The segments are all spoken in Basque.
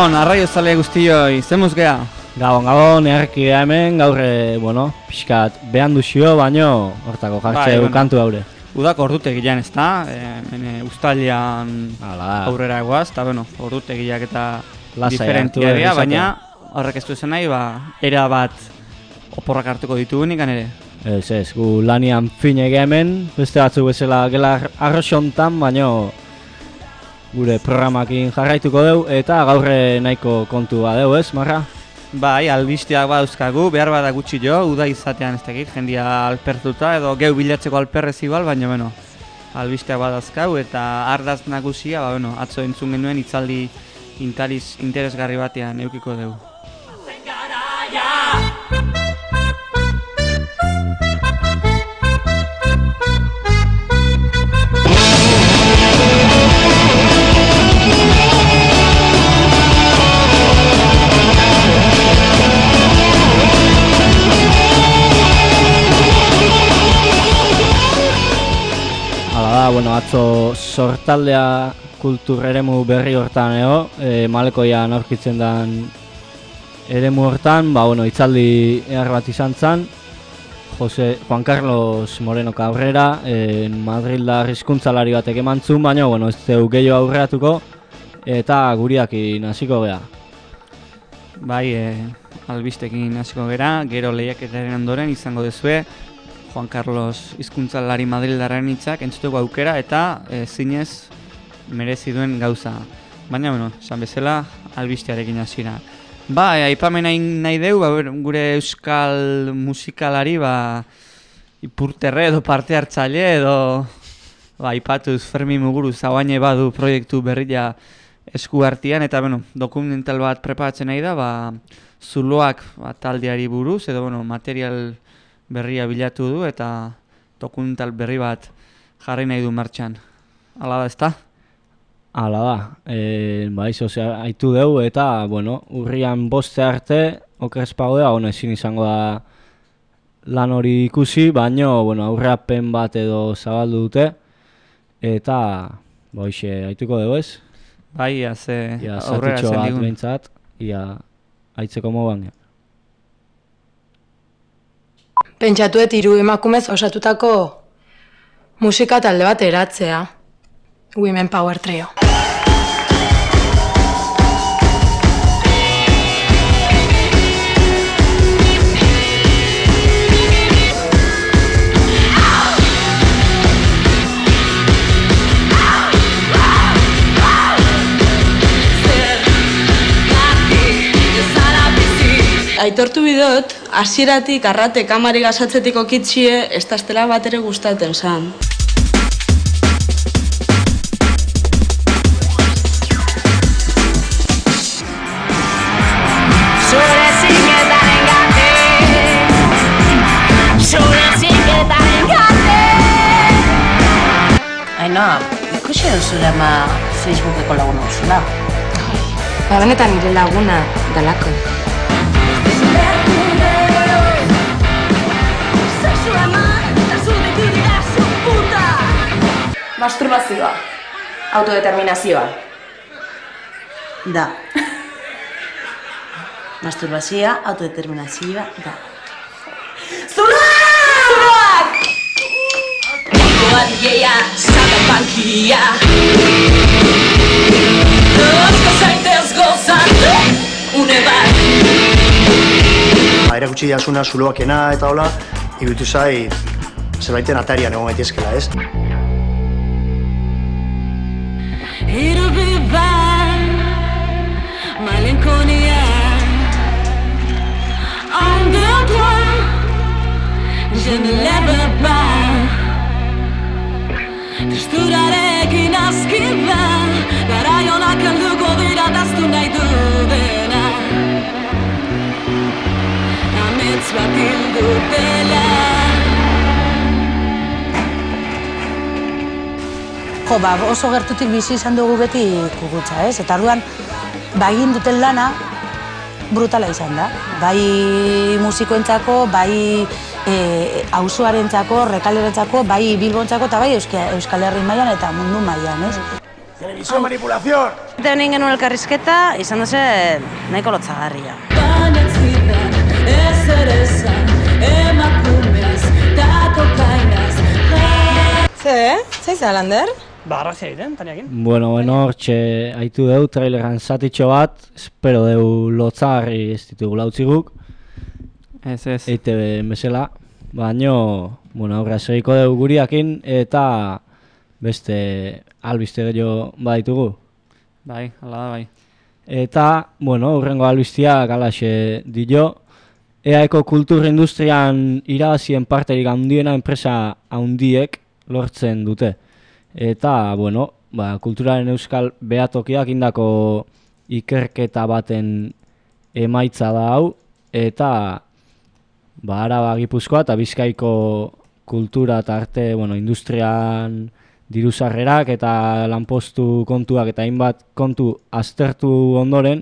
Gabon, arraiozale guztioi, zemuz geha? Gabon, errekidea hemen, gaur, pixkat, behan duzio, baino, hortako jartxe kantu haure. Udak ordutegian ez da, ustalian aurrera egoaz, eta ordutegiak eta diferentia dira, baina horrek ez du esan nahi, era bat oporrak hartuko ditugunik ere. Ez, gu lanian finege hemen, beste batzuk bezala gela arroxontan, baino gure programakin jarraituko dugu, eta gaurre nahiko kontu badeu, ez, Marra? Bai, albisteak badauzkagu, behar bada gutxi jo, uda izatean ez dakit, jendia alpertuta edo geu bilatzeko alperrez igual, baina albisteak badauzkagu eta ardaz nagusia, atzo entzun genuen hitzaldi interesgarri batean eukiko dugu. Atzo sortaldea kultur eremu berri hortan Malekoian aurkitzen den eremu hortan, hitzaldi ehar bat izan zen, Juan Carlos Moreno Cabrera, Madrildar hizkuntzalari batek eman zuen, baina ez dugu gehiago aurreratuko eta guriakin hasiko geha. Bai, albistekin hasiko gera, gero lehiaketaren ondoren izango dezue, Juan Carlos hizkuntzalari Madrildarren hitzak entzutuko aukera eta zinez merezi duen gauza. Baina, esan bezala, albistearekin hasiera. Aipamen nahi dugu, gure euskal musikalari, ipurterre edo parte hartzaile edo aipatuz Fermi Muguruz hauaine badu proiektu berria esku artean eta dokumental bat preparatzen nahi da, zuloak taldeari buruz edo material berria bilatu du eta dokumental berri bat jarri nahi du martxan. Hala da, ezta? Hala da. Aitu dugu eta, urrian boste arte, okerespago da, ezin izango da lan hori ikusi, baina aurreapen bat edo zabaldu dute eta, aituko dugu ez? Bai, aurrera zen digun. Behintzat, aitzeko moban. Pentsatuet 3 emakumez osatutako musika talde bat eratzea. Women Power Trio. Aitortu bidot, hasieratik arrate kamari gasatzetik okitxie, ez taztela bat ere gustaten zan. Aina, ikusi duzula Facebookeko laguna duzula? Benetan nire laguna dalako. Masturbazioa, autodeterminazioa. Da. Masturbazioa, autodeterminazioa, da. Zuloak! Adieia, zata bankia. Asko zaitez gozatu, une bat. Erakutsi jasuna zuloakena eta hola, iruditu zai zerbaiten atarian egon gaitezkela, ez? Tristurarekin aski da, garaionak helduko dira daztu nahi dudena. Amets bat hildutela. Oso gertutik bizi izan dugu beti kugutza, ez? Eta orduan, egin duten lana brutala izan da. Bai musikoentzako, bai auzoarentzako, rekalerentzako, bai Bilbontzako eta bai Euskal Herri mailan eta mundu mailan, ez? Televisión manipulación! Eta honen genuen elkarrizketa, izan duze nahiko lotzagarria. Baina zidan, ez ere zan, emakumeaz, da kokainaz. Zeiza, Lander? Ba, arrazia egiten, Taniakin. Bueno, hortxe haitu deu traileran zatitxo bat, espero deu lotzagarri ez ditugu lautziguk, Ez. EITB bezala, baino, bueno, aurra segiko deu guriakin eta beste albiste gehiago baditugu. Bai, hala da bai. Eta, bueno, hurrengo albistia galaxe dio, EAeko kultur industrian irabazien parterik handiena enpresa handiek lortzen dute. Eta, bueno, kulturaren euskal behatokiak indako ikerketa baten emaitza da hau, eta Araba, Gipuzkoa eta Bizkaiko kultura eta arte, industrian diruzarrerak eta lanpostu kontuak eta hainbat kontu aztertu ondoren,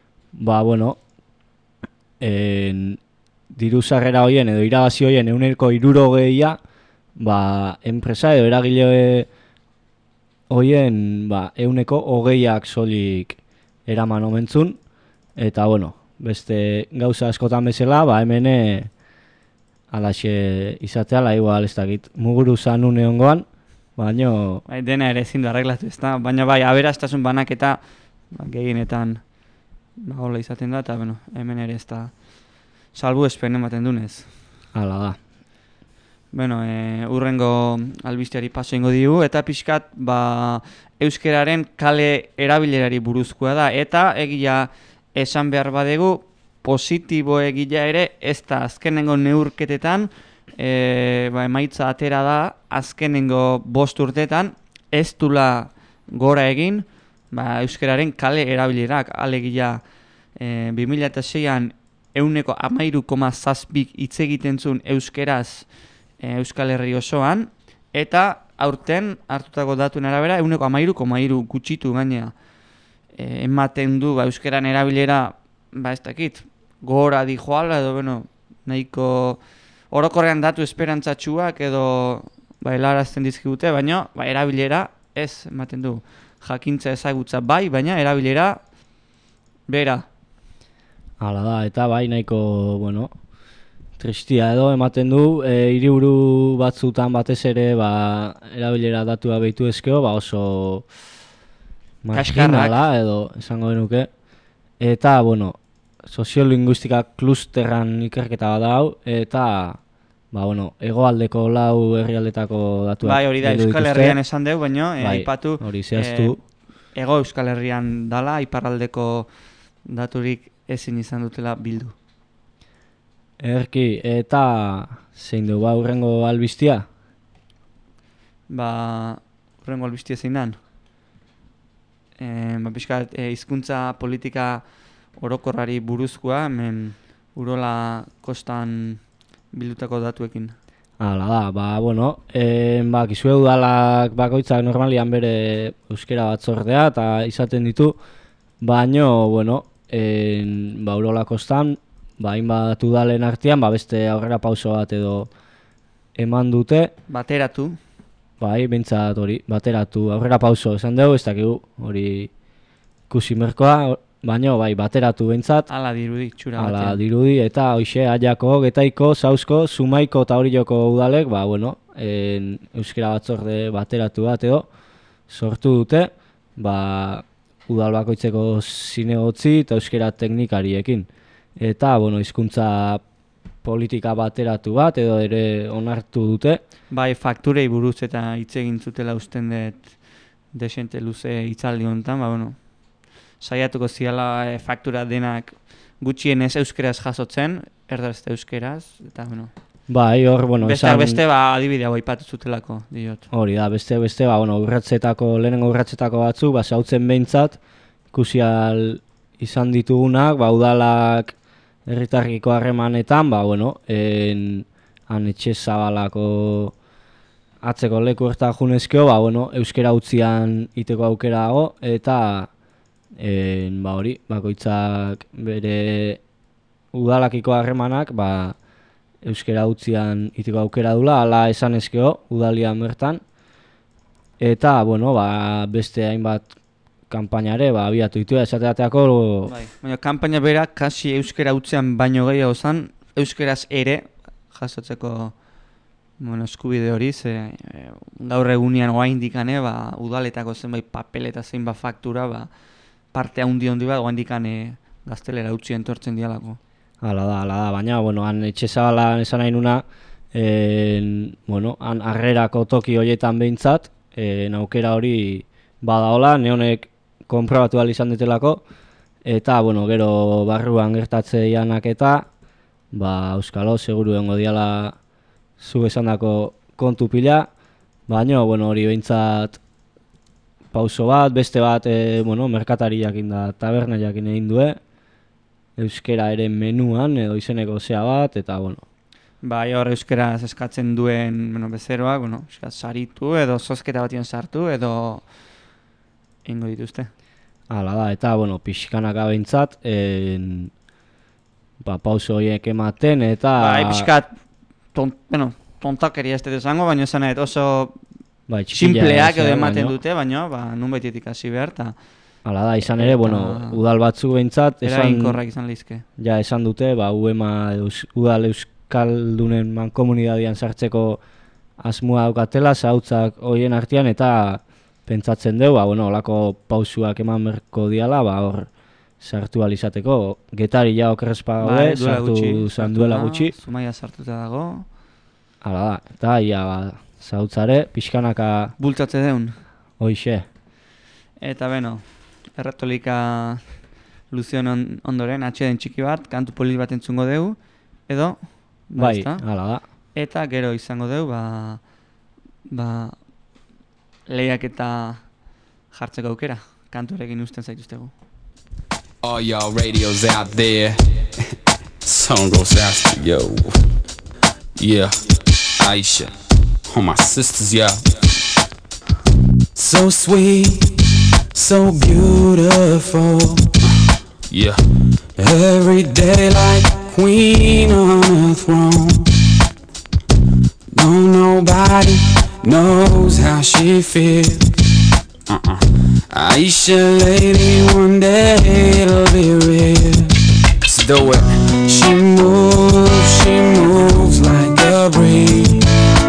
diruzarrera horien edo irabazi horien 60%, enpresa edo eragile horien 20% soilik eraman omentzun, eta beste gauza askotan bezala, hemen alaxe izateala, igual ez dakit, muguru zanun egongoan, baino... Dena ere ezin du arreglatu, ez da? Baina aberastasun banaketa gehienetan hola izaten da, eta hemen ere ez da salbuespen ematen dunez. Hala da. Urrengo albisteari paso ingo digu, eta pixkat euskeraren kale erabilerari buruzkoa da, eta egia esan behar badegu, positibo egia ere, ez da azkenengo neurketetan, emaitza atera da, azkenengo 5 urteetan, ez dula gora egin, euskeraren kale erabilerak, alegia 2006an 13,7 hitz egiten zuen euskeraz Euskal Herri osoan, eta aurten hartutako datuen arabera 13,3 gutxitu gainea ematen du euskeran erabilera, ez dakit, gora dijoala edo nahiko orokorrean datu esperantzatsuak edo helarazten dizkigute, baina erabilera ez ematen du. Jakintza ezagutza baina erabilera bera. Hala da, eta nahiko, tristia edo ematen du, hiriburu batzutan batez ere erabilera datua behitu ezkeo, oso marginala edo esango genuke. Eta, soziolinguistika klusterran ikerketa bat hau, eta, hegoaldeko 4 herrialdetako datuak. Hori da, Euskal Herrian esan dugu, baina aipatu hori zehaztu. Ego Euskal Herrian dala, iparraldeko daturik ezin izan dutela bildu. Erki, eta zein du, urrengo albistia? Urrengo albistia zein dan. Piskat, hizkuntza politika orokorrari buruzkoa, hemen Urola kostan bildutako datuekin. Hala da, kizue udalak bakoitzak normalian bere euskera batzordea eta izaten ditu, baino, Urola kostan, hainbat udalen artean, beste aurrera pauso bat edo eman dute. Bateratu. Behintzat hori, bateratu, aurrera pauso esan dugu, ez dakigu, hori ikusi merkoa, baina bateratu behintzat. Ala dirudi, txura batean. Ala dirudi, eta hoxe, Aiako, Getaiko, Sausko, Zumaiko eta Orioko udalek, euskera batzorde bateratu bat edo sortu dute, udal bakoitzeko zinegotzi eta euskera teknikariekin. Eta, hizkuntza politika bateratu bat edo ere onartu dute. Fakturei buruz eta hitz egin zutela usten dut desente luze hitzaldi honetan, saiatuko ziala faktura denak gutxienez euskeraz jasotzen, erdarazte euskeraz, eta beste adibidea aipatu zutelako, diot. Hori da, beste lehenengo urratsetako batzuk, zautzen behintzat, ikusi izan ditugunak, udalak herritarriko harremanetan, han etxe zabalako atzeko leku erta junezkeo, euskera utzian iteko aukera dago, eta bakoitzak bere udalakiko harremanak, euskera utzian iteko aukera dula, ala esan ezkeo, udalian bertan, Eta, bueno, beste hainbat kanpainare, abiatu ditu esateateako... Bai, baina kanpaina bera kasi euskera utzean baino gehiago zen, euskeraz ere jasotzeko eskubide hori, gaur egunean oaindikane, udaletako zenbait papel eta zenbait faktura, parte handi bat oaindikane gaztelera utzi entortzen dialako. Hala da, baina, han Etxezabalan esan nahi nuna, han harrerako toki horietan behintzat, aukera hori badaola, neonek konprobatu ahal izan ditelako, eta, gero barruan gertatzeianak eta, euskalo, seguru dengo diala zu esandako kontu pila, baina, hori behintzat pauso bat, beste bat, merkatari jakin da, taberna jakin egin due, euskera ere menuan, edo izeneko zea bat, eta, Bai, hor euskeraz eskatzen duen bezeroak, saritu edo zozketa batien sartu edo ingo dituzte. Hala da, eta, pixkanaka behintzat, pauso horiek ematen, eta... Bai, pixkat, tontakeria ez dut esango, baina esan oso simpleak edo ematen dute, baina nun baitetik hasi behar, eta... Hala da, izan ere, udal batzuk behintzat... Eraginkorrak izan lizke. Ja, esan dute, UEMA udal euskaldunen mankomunidadian sartzeko asmoa daukatela, zautzak horien artean, eta pentsatzen dugu, olako pausuak eman berko diala, hor sartu alizateko. Getari ja okerrezpa gaude, sartu zan duela gutxi. Zumaia sartuta dago. Hala da, eta ia, zautzare, pixkanaka... Bultzatze deun. Hoixe. Eta erretolika Luzion ondoren, atxeden txiki bat, kantu polit bat entzungo dugu, edo... Bai, hala da. Eta gero izango dugu, lehiak eta jartzeko aukera, kantuarekin usten zaituztegu. All y'all radios out there, song goes out to yo. Yeah, Aisha, all my sisters, yeah. So sweet, so beautiful, yeah. Every day like queen on a throne. No, nobody knows how she feels. Aisha, lady, one day it'll be real. Let's do it. She moves like a breeze.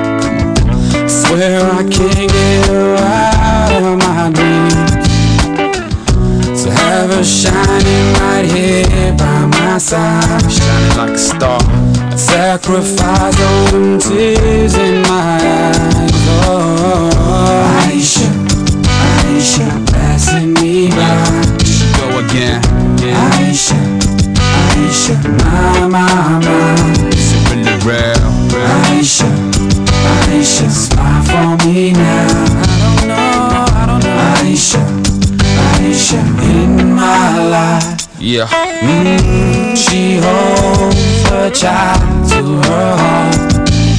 Swear I can't get her out of my dreams. So have her shining right here by my side, shining like a star. I'd sacrifice all them tears in my eyes. Oh, Aisha, Aisha, passing me by. Go again. Aisha, Aisha, my. Is it really real? Aisha, Aisha, smile for me now. I don't know. Aisha, Aisha, in my life. Yeah. She holds her child to her heart.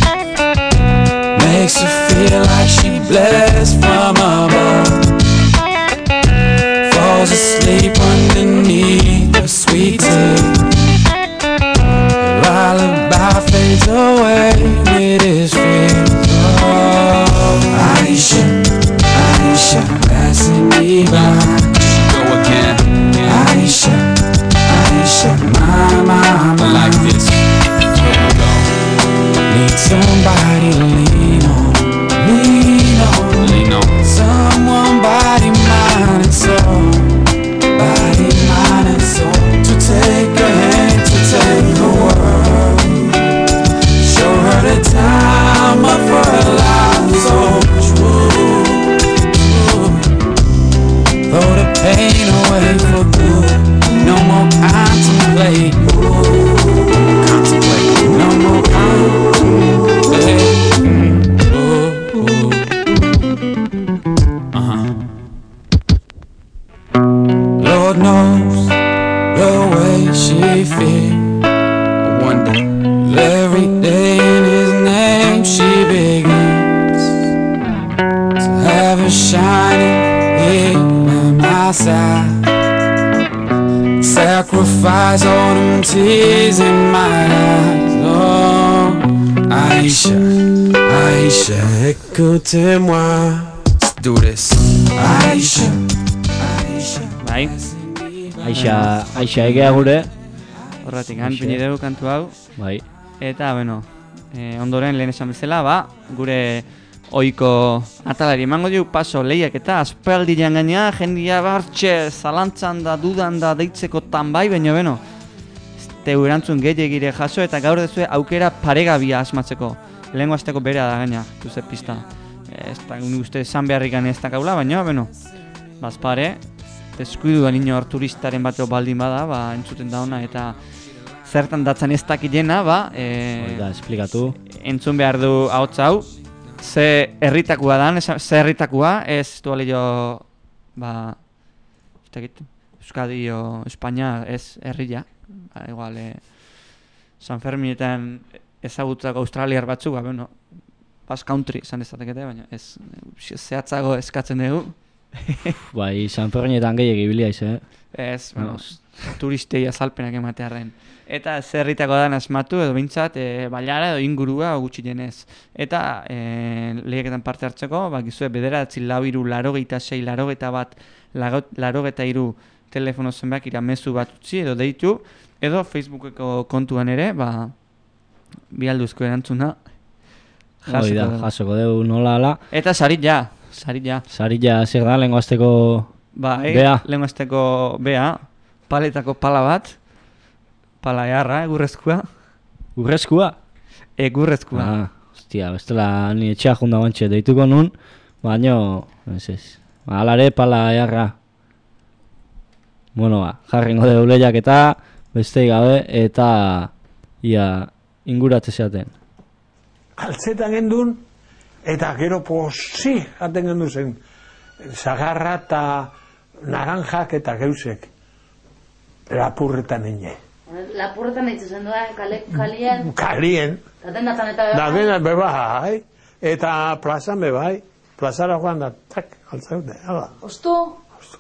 Makes her feel like she blessed from above. Falls asleep underneath her sweet tea. Lullaby fades away with his fears. Oh, Aisha, Aisha, passing me by. Go again. Aisha, Aisha, my. Like this. Here we go. Need somebody to lean on. Someone body, mind and soul. Body, mind and soul. To take a hand, to take the world. Show her the time of her life. So true. Throw the pain away for good. No more contemplate. No more contemplate. Lord knows the way she feels. I wonder every day in his name she begins. To have her shining here by my side. Sacrifice all them tears in my eyes. Oh, Aisha, Aisha, écoutez-moi. do this. Aisha, Bai, Aixa egea gure. horretik pini dugu kantu hau. Bai. Eta, ondoren lehen esan bezala, gure oiko atalari emango diu paso lehiak eta aspaldian gainea jendia bartxe zalantzan da, dudan da, deitzeko bai, baina teu erantzun gehiagire jaso eta gaur dezue aukera paregabia asmatzeko. Lehengo azteko berea da gaina, duze pista. Ez da, uste esan beharrik ez da gaula, baina, bazpare, deskuidu nino hor turistaren bateo baldin bada, entzuten da ona eta zertan datzan ez dakilena, Da, esplikatu. entzun behar du ahotz hau, ze herritakua dan, ze herritakua, ez duale jo, Euskadi o Espainia ez herria, igual, San Ferminetan ezagutzako australiar batzuk, Basque Country esan dezatekete, baina ez zehatzago eskatzen dugu. Bai, San Ferminetan gehiagik bilia izan, Ez, turistei azalpenak ematearren. Eta zerritako dan asmatu edo bintzat bailara edo ingurua gutxienez. Eta lehieketan parte hartzeko, gizue bederatzi 466-81-83 telefono zenbak mezu bat utzi edo deitu, edo Facebookeko kontuan ere, bialduzko erantzuna jasoko dugu nola ala. Eta saria. Saria zer da, lehengo azteko bea. Lehengo azteko bea, paletako pala bat, pala eharra, egurrezkoa. Gurrezkoa? Egurrezkoa. Hostia, bestela ni etxea junda bantxe deituko nun, baino, ez. Alare pala eharra. Jarringo dugu lehiak eta beste gabe eta ia inguratze zeaten. Altzetan gendun, eta gero posi jaten gendu zen. Zagarra eta naranjak eta geusek. Lapurretan ine. Lapurretan egiten zen doa, kalien? Kalien. Datenatan eta bebai? Datenatan bebai. Eta plazan bebai. Plazara joan da, tak, altzaute. Ostu?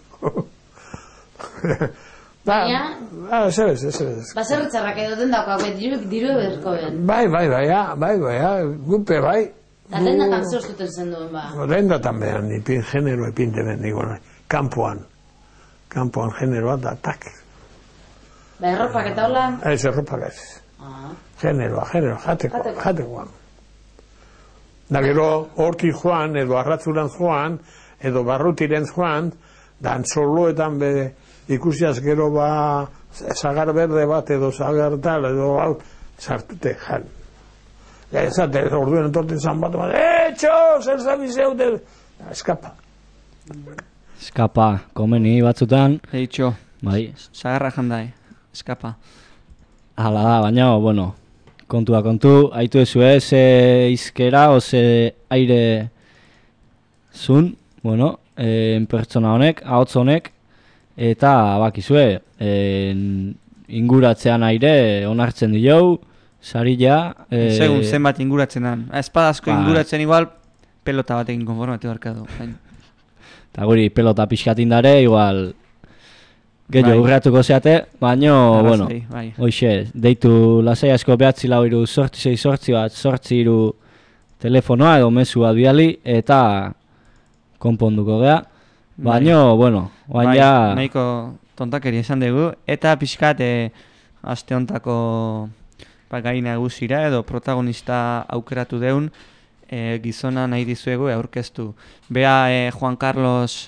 Baina? Ez. Baserritzarrak edo dendako, diru berko ben. Bai, gupe bai. Datenatan zeustuten zen duen, Dendatan behan, genero epinte ben, kampuan. Kampuan generoa da, tak. Erropak eta hola? Ez, erropak ez. Generoa, jatekoan. Da gero, horti joan, edo arratzuran joan, edo barrutiren joan, da antzoloetan ikusiaz gero zagar berde bat, edo zagar tal, edo hau, sartute jan. Ezate, orduen entorten zan bat, zer zabizeute, eskapa. Eskapa, komeni batzutan. Eitxo, bai. zagarra jandai, eskapa. Hala da, baina, kontu, haitu ezue, ze izkera, ze aire zun, pertsona honek, ahotz honek, eta bakizue, inguratzean aire onartzen dio, sarila... Segun zenbat inguratzen dan. Espadazko inguratzen igual, pelota batekin konformatu barkadu. Eta guri, pelota pixkatin dare, igual... Gehiago urratuko zeate, baina, hoxe, deitu lasai asko behatzi lau iru sortzi iru telefonoa edo mesua bidali eta konponduko gea. Baina, baina... Nahiko tontakeri esan dugu, eta pixkat aste hontako gai nagusira edo protagonista aukeratu deun gizona nahi dizuegu aurkeztu. Bea Juan Carlos...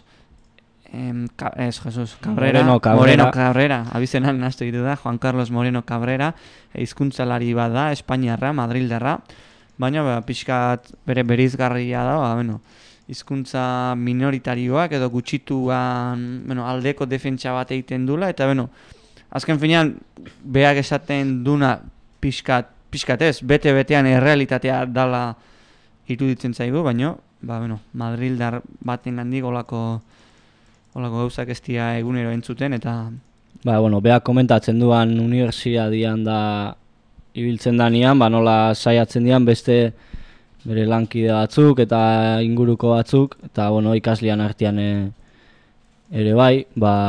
Moreno Cabrera, abizenan naztu ditu da, Juan Carlos Moreno Cabrera, hizkuntzalari bat da, Espainiarra, Madrildarra, baina pixkat bere berizgarria da, hizkuntza minoritarioak edo gutxituan aldeko defentsa bat egiten dula, eta azken finean beak esaten duna pixkat ez, bete-betean errealitatea dala iruditzen zaigu, baina Madrildar baten gandik olako gauzak ez dira egunero entzuten, eta... Beak komentatzen duan unibertsitatean da ibiltzen danean, nola saiatzen dian beste bere lankide batzuk eta inguruko batzuk, eta ikaslean artean ere bai,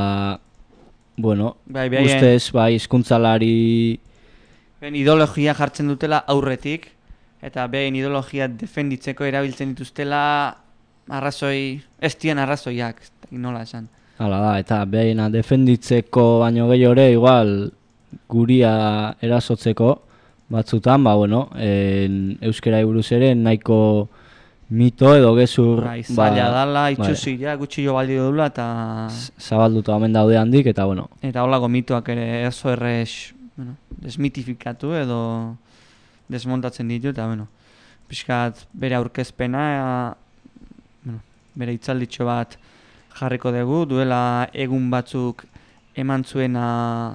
ustez, hizkuntzalari... Ideologia jartzen dutela aurretik, eta behin ideologia defenditzeko erabiltzen dituztela arrazoi, ez dien arrazoiak, nola esan. Hala da, eta behina defenditzeko baino gehiore, igual guria erasotzeko batzutan, bueno, euskera buruz ere nahiko mito edo gezur... Zaila dala, itxusia, gutxillo baldi dula, eta... Zabalduta omen daude handik, eta bueno... Eta holako mitoak ere oso errez, desmitifikatu edo desmontatzen ditu, eta pixkat bere aurkezpena, bere hitzalditxo bat jarriko dugu, duela egun batzuk eman zuena...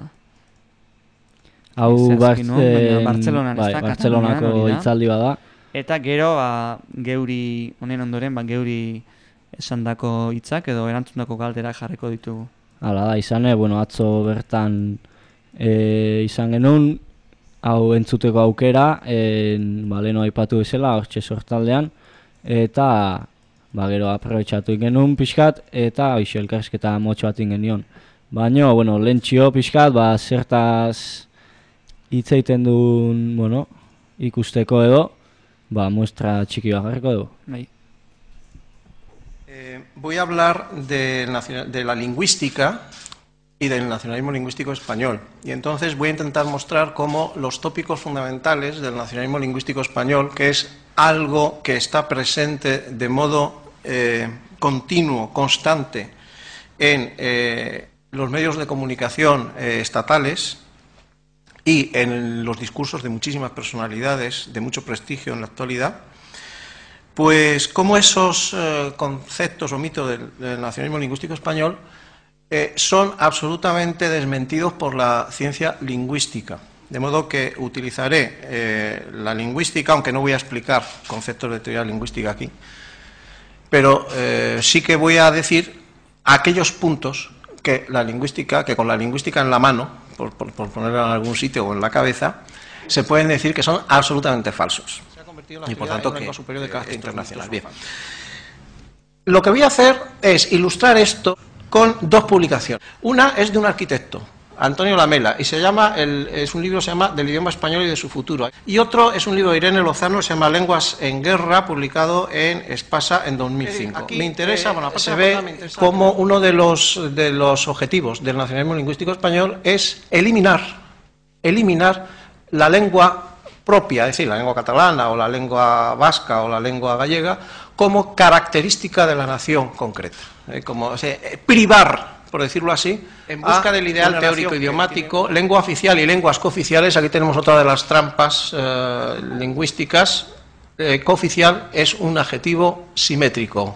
Hau Bartzelonako hitzaldi bada. Eta gero, geuri, honen ondoren, geuri esandako hitzak edo erantzundako galdera jarriko ditugu. Hala da, atzo bertan izan genuen, hau entzuteko aukera, leheno aipatu bezala, hortxe sortaldean, eta gero aprobetxatu genuen pixkat, eta elkarrizketa motxo bat genion. Baina, lehentxio pixkat, zertaz hitz egiten duen, ikusteko edo, muestra txiki bat jarriko dugu. Voy a hablar de la lingüística y del nacionalismo lingüístico español. Y entonces voy a intentar mostrar cómo los tópicos fundamentales del nacionalismo lingüístico español, que es algo que está presente de modo continuo, constante, en los medios de comunicación estatales y en los discursos de muchísimas personalidades de mucho prestigio en la actualidad, pues cómo esos conceptos o mitos del nacionalismo lingüístico español son absolutamente desmentidos por la ciencia lingüística. De modo que utilizaré la lingüística, aunque no voy a explicar conceptos de teoría lingüística aquí, pero sí que voy a decir aquellos puntos que con la lingüística en la mano, por ponerla en algún sitio o en la cabeza, se pueden decir que son absolutamente falsos. Y por tanto que superior de carácter internacional. Bien. Lo que voy a hacer es ilustrar esto con dos publicaciones. Una es de un arquitecto, Antonio Lamela, y es un libro que se llama Del idioma español y de su futuro. Y otro es un libro de Irene Lozano, se llama Lenguas en guerra, publicado en Espasa en 2005. Aquí me interesa, se ve como uno de los objetivos del nacionalismo lingüístico español es eliminar la lengua propia, es decir, la lengua catalana o la lengua vasca o la lengua gallega, como característica de la nación concreta, privar, por decirlo así, en busca del ideal teórico idiomático, lengua oficial y lenguas cooficiales. Aquí tenemos otra de las trampas lingüísticas. Cooficial es un adjetivo simétrico.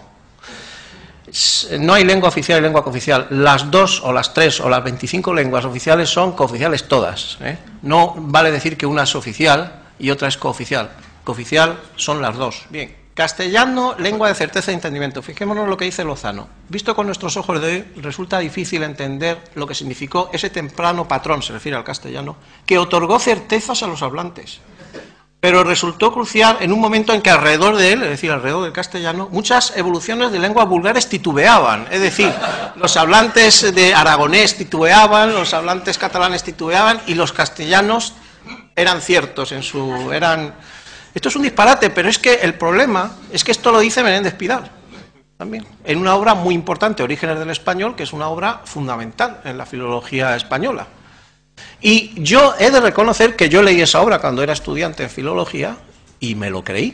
No hay lengua oficial y lengua cooficial. Las 2 o las 3 o las 25 lenguas oficiales son cooficiales todas. No vale decir que una es oficial y otra es cooficial. Cooficial son las dos. Bien. Castellano, lengua de certeza y entendimiento. Fijémonos en lo que dice Lozano. Visto con nuestros ojos de hoy, resulta difícil entender lo que significó ese temprano patrón, se refiere al castellano, que otorgó certezas a los hablantes. Pero resultó crucial en un momento en que alrededor de él, es decir, alrededor del castellano, muchas evoluciones de lenguas vulgares titubeaban. Es decir, los hablantes de aragonés titubeaban, los hablantes catalanes titubeaban y los castellanos eran ciertos Esto es un disparate, pero es que el problema es que esto lo dice Menéndez Pidal, también, en una obra muy importante, Orígenes del Español, que es una obra fundamental en la filología española. Y yo he de reconocer que yo leí esa obra cuando era estudiante en filología y me lo creí.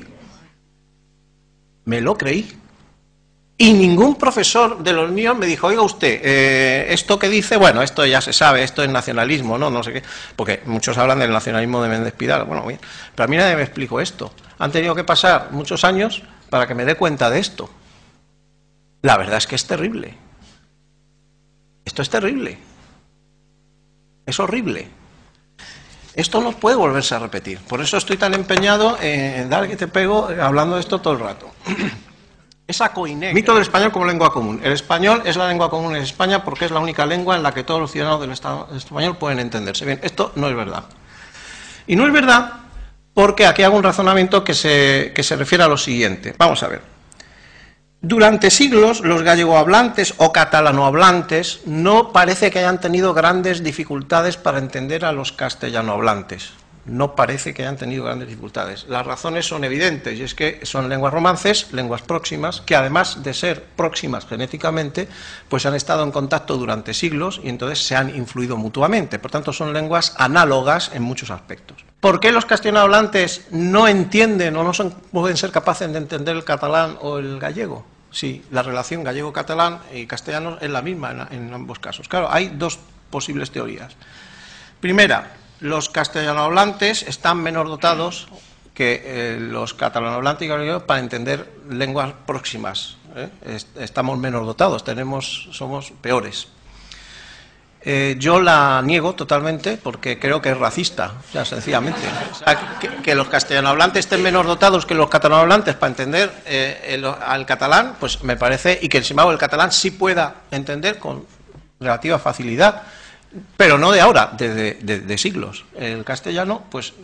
Me lo creí. Y ningún profesor de los míos me dijo, oiga usted, esto que dice, bueno, esto ya se sabe, esto es nacionalismo, no sé qué, porque muchos hablan del nacionalismo de Menéndez Pidal, bueno, bien, pero a mí nadie me explicó esto. Han tenido que pasar muchos años para que me dé cuenta de esto. La verdad es que es terrible. Esto es terrible. Es horrible. Esto no puede volverse a repetir. Por eso estoy tan empeñado en dar que te pego hablando de esto todo el rato. Esa coiné. Mito del español como lengua común. El español es la lengua común en España porque es la única lengua en la que todos los ciudadanos del Estado español pueden entenderse. Bien, esto no es verdad. Y no es verdad porque aquí hago un razonamiento que se refiere a lo siguiente. Vamos a ver. Durante siglos los gallegohablantes o catalanohablantes no parece que hayan tenido grandes dificultades para entender a los castellanohablantes. no parece que hayan tenido grandes dificultades. Las razones son evidentes, y es que son lenguas romances, lenguas próximas, que además de ser próximas genéticamente, pues han estado en contacto durante siglos y entonces se han influido mutuamente. Por tanto, son lenguas análogas en muchos aspectos. ¿Por qué los castellanohablantes no entienden o no pueden ser capaces de entender el catalán o el gallego? Sí, la relación gallego-catalán y castellano es la misma en ambos casos. Claro, hay dos posibles teorías. Primera, los castellanohablantes están menos dotados que los catalanohablantes y gallegos para entender lenguas próximas. Estamos menos dotados, somos peores. Yo la niego totalmente porque creo que es racista, o sea, sencillamente. O sea, que los castellanohablantes estén menos dotados que los catalanohablantes para entender al catalán, pues me parece, y que sin embargo el catalán sí pueda entender con relativa facilidad, pero no de ahora, de siglos. El castellano, pues...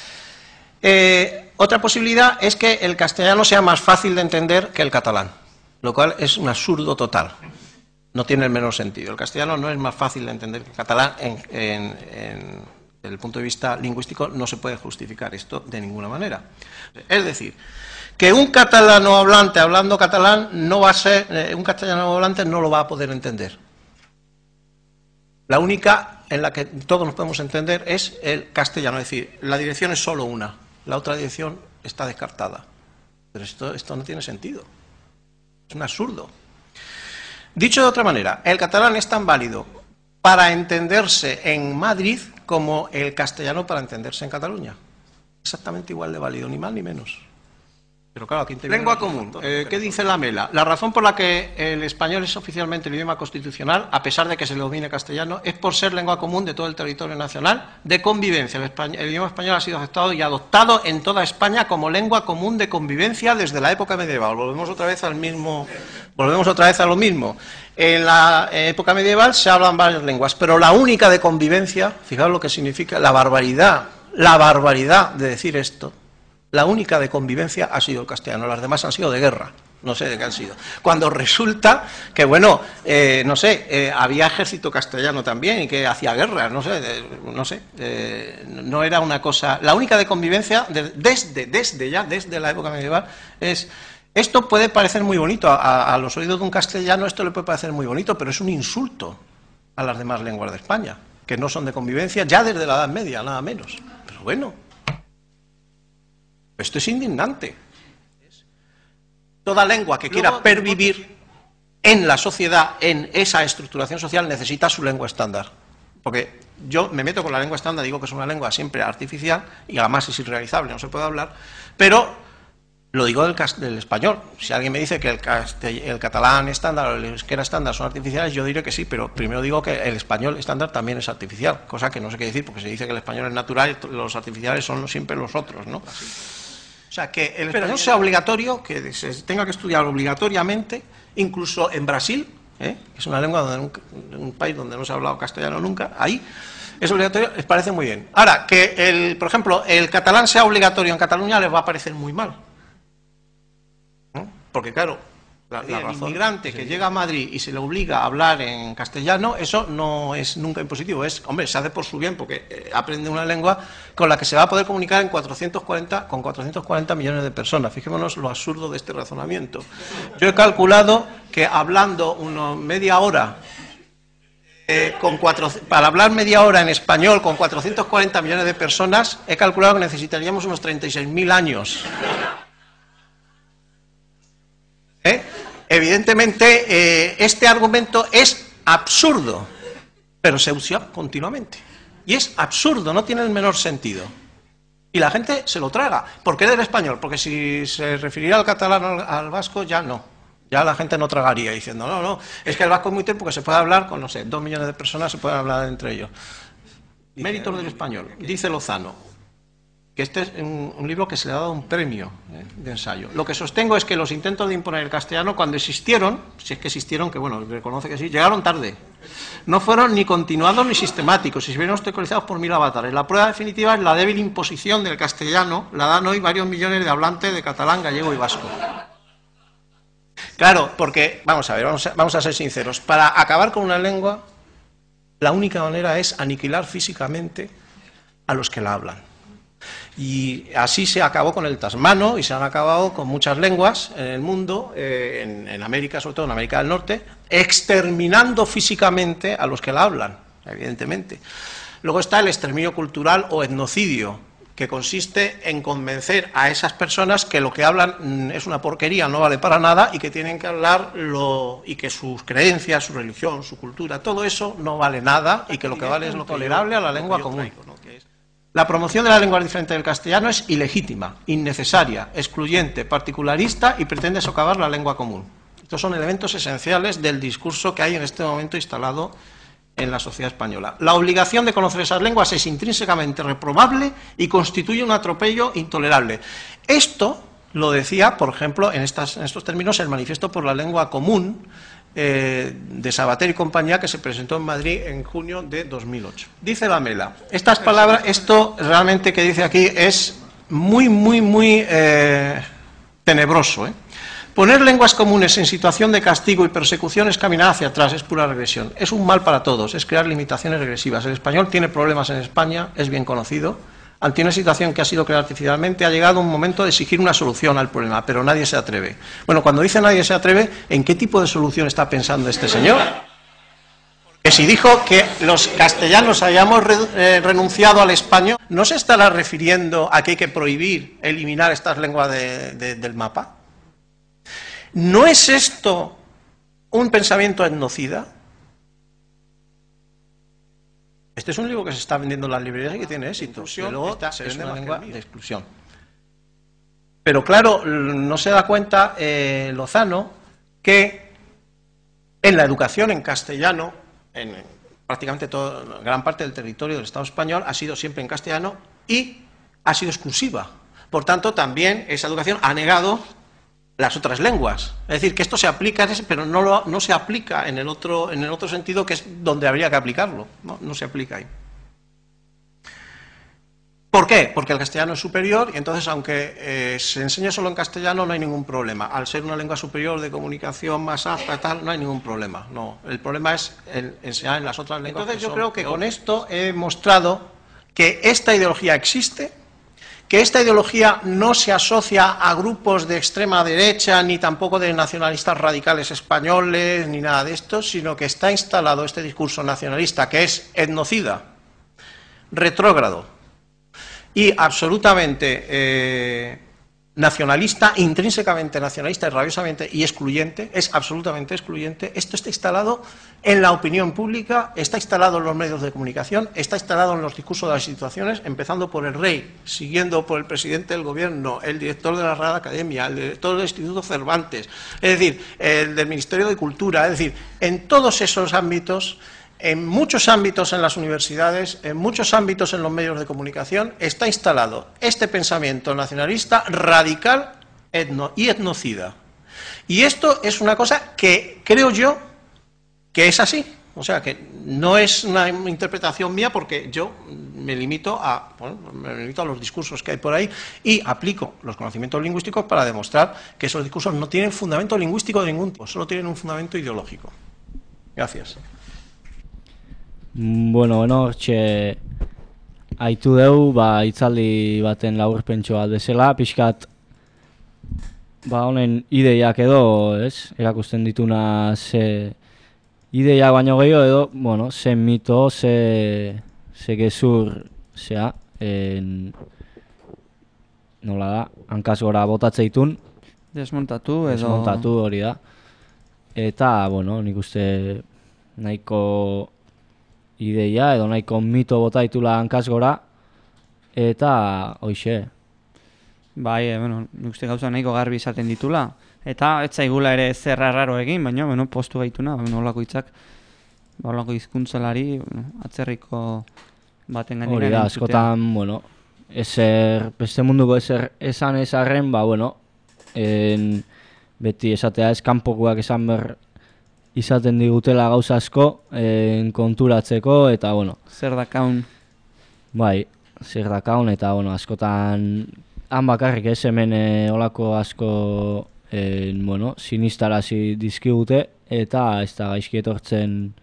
otra posibilidad es que el castellano sea más fácil de entender que el catalán, lo cual es un absurdo total. No tiene el menor sentido. El castellano no es más fácil de entender que el catalán. Desde el punto de vista lingüístico no se puede justificar esto de ninguna manera. Es decir, que un catalano hablante hablando catalán no va a ser, un castellano hablante no lo va a poder entender. La única en la que todos nos podemos entender es el castellano, es decir, la dirección es solo una, la otra dirección está descartada. Pero esto no tiene sentido, es un absurdo. Dicho de otra manera, el catalán es tan válido para entenderse en Madrid como el castellano para entenderse en Cataluña. Exactamente igual de válido, ni más ni menos. Pero claro, aquí lengua común. ¿Qué dice la Mela? La razón por la que el español es oficialmente el idioma constitucional, a pesar de que se le domine castellano, es por ser lengua común de todo el territorio nacional de convivencia. El idioma español ha sido aceptado y adoptado en toda España como lengua común de convivencia desde la época medieval. Volvemos otra vez a lo mismo. En la época medieval se hablan varias lenguas, pero la única de convivencia, fijaos lo que significa la barbaridad de decir esto. La única de convivencia ha sido el castellano, las demás han sido de guerra, no sé de qué han sido. Cuando resulta que, bueno, había ejército castellano también y que hacía guerra, no era una cosa... La única de convivencia, desde la época medieval, es... Esto puede parecer muy bonito, a los oídos de un castellano esto le puede parecer muy bonito, pero es un insulto a las demás lenguas de España, que no son de convivencia ya desde la Edad Media, nada menos. Pero bueno... Esto es indignante. Toda lengua que quiera pervivir en la sociedad, en esa estructuración social, necesita su lengua estándar. Porque yo me meto con la lengua estándar, digo que es una lengua siempre artificial y además es irrealizable, no se puede hablar, pero lo digo del español. Si alguien me dice que el catalán estándar o el euskera estándar son artificiales, yo diré que sí, pero primero digo que el español estándar también es artificial, cosa que no sé qué decir, porque se dice que el español es natural y los artificiales son siempre los otros, ¿no? O sea, que el español sea obligatorio, que se tenga que estudiar obligatoriamente, incluso en Brasil, que es una lengua, un país donde no se ha hablado castellano nunca, ahí es obligatorio, les parece muy bien. Ahora, que, por ejemplo, el catalán sea obligatorio en Cataluña les va a parecer muy mal. ¿No? Porque, claro, el inmigrante que llega a Madrid y se le obliga a hablar en castellano, eso no es nunca impositivo, hombre, se hace por su bien, porque aprende una lengua con la que se va a poder comunicar con 440 millones de personas. Fijémonos lo absurdo de este razonamiento. Yo he calculado que hablando media hora, para hablar media hora en español con 440 millones de personas, he calculado que necesitaríamos unos 36.000 años. Evidentemente, este argumento es absurdo, pero se usa continuamente. Y es absurdo, no tiene el menor sentido. Y la gente se lo traga. ¿Por qué del español? Porque si se refiriera al catalán o al vasco, ya no. Ya la gente no tragaría diciendo, no, es que el vasco es muy tiempo porque se puede hablar con, no sé, 2 millones de personas, se pueden hablar entre ellos. Méritos del español, dice Lozano, que este es un libro que se le ha dado un premio de ensayo. Lo que sostengo es que los intentos de imponer el castellano, cuando existieron, si es que existieron, que bueno, reconoce que sí, llegaron tarde. No fueron ni continuados ni sistemáticos, y se vieron obstaculizados por 1000 avatares. La prueba definitiva es la débil imposición del castellano, la dan hoy varios millones de hablantes de catalán, gallego y vasco. Claro, porque, vamos a ser sinceros, para acabar con una lengua, la única manera es aniquilar físicamente a los que la hablan. Y así se acabó con el tasmano y se han acabado con muchas lenguas en el mundo, en América, sobre todo en América del Norte, exterminando físicamente a los que la hablan, evidentemente. Luego está el exterminio cultural o etnocidio, que consiste en convencer a esas personas que lo que hablan es una porquería, no vale para nada, y que tienen que hablar y que sus creencias, su religión, su cultura, todo eso no vale nada, y que lo que vale es lo tolerable a la lengua común. La promoción de la lengua diferente del castellano es ilegítima, innecesaria, excluyente, particularista y pretende socavar la lengua común. Estos son elementos esenciales del discurso que hay en este momento instalado en la sociedad española. La obligación de conocer esas lenguas es intrínsecamente reprobable y constituye un atropello intolerable. Esto lo decía, por ejemplo, en estos términos, el Manifiesto por la Lengua Común de Sabater y compañía, que se presentó en Madrid en junio de 2008. Dice Lamela, estas palabras, esto realmente que dice aquí es muy tenebroso, Poner lenguas comunes en situación de castigo y persecución es caminar hacia atrás, es pura regresión. Es un mal para todos, es crear limitaciones regresivas. El español tiene problemas en España, es bien conocido. Ante una situación que ha sido creada artificialmente, ha llegado un momento de exigir una solución al problema, pero nadie se atreve. Bueno, cuando dice nadie se atreve, ¿en qué tipo de solución está pensando este señor? Que si dijo que los castellanos hayamos renunciado al español, ¿no se estará refiriendo a que hay que prohibir, eliminar estas lenguas del mapa? ¿No es esto un pensamiento etnocida? Este es un libro que se está vendiendo en las librerías y que tiene éxito. Luego es una lengua de exclusión. Pero claro, no se da cuenta Lozano que en la educación en castellano, en prácticamente gran parte del territorio del Estado español, ha sido siempre en castellano y ha sido exclusiva. Por tanto, también esa educación ha negado las otras lenguas. Es decir, que esto se aplica, pero no se aplica en el otro sentido, que es donde habría que aplicarlo. No se aplica ahí. ¿Por qué? Porque el castellano es superior y entonces, aunque se enseñe solo en castellano, no hay ningún problema. Al ser una lengua superior de comunicación más apta y tal, no hay ningún problema. No, el problema es enseñar en las otras lenguas. Entonces yo creo que con esto he mostrado que esta ideología existe, que esta ideología no se asocia a grupos de extrema derecha, ni tampoco de nacionalistas radicales españoles, ni nada de esto, sino que está instalado este discurso nacionalista, que es etnocida, retrógrado y absolutamente nacionalista, intrínsecamente nacionalista y rabiosamente y excluyente, es absolutamente excluyente. Esto está instalado en la opinión pública, está instalado en los medios de comunicación, está instalado en los discursos de las instituciones, empezando por el rey, siguiendo por el presidente del gobierno, el director de la Real Academia, el director del Instituto Cervantes, es decir, el del Ministerio de Cultura, es decir, en todos esos ámbitos, en muchos ámbitos en las universidades, en muchos ámbitos en los medios de comunicación, está instalado este pensamiento nacionalista radical y etnocida. Y esto es una cosa que creo yo que es así. O sea, que no es una interpretación mía, porque yo me limito a los discursos que hay por ahí y aplico los conocimientos lingüísticos para demostrar que esos discursos no tienen fundamento lingüístico de ningún tipo, solo tienen un fundamento ideológico. Gracias. Bueno, hortxe aitu deu, hitzaldi baten laburpentxo bat bezala, pixkat honen ideiak edo, erakusten dituna ze ideiak baino gehiago edo, ze mito, ze gezur, nola da, hankaz gora botatzeitun. Desmontatu edo... Desmontatu hori da. Eta, nik uste nahiko ideia edo nahiko mito botaitula hankaz gora, eta hoixe. Bai, nik uste gauza nahiko garbi izaten ditula, eta ez zaigula ere zerra raro egin, baina postu gaituna, olako hitzak, olako hizkuntzalari atzerriko baten gainera. Hori da, askotan, beste munduko ezer esan ezarren, beti esatea ez kanpokoak esan behar izaten digutela gauza asko konturatzeko, eta zer dakaun. Bai, zer dakaun, eta askotan han bakarrik ez hemen olako asko sinistarazi dizkigute, eta ez da gaizki etortzen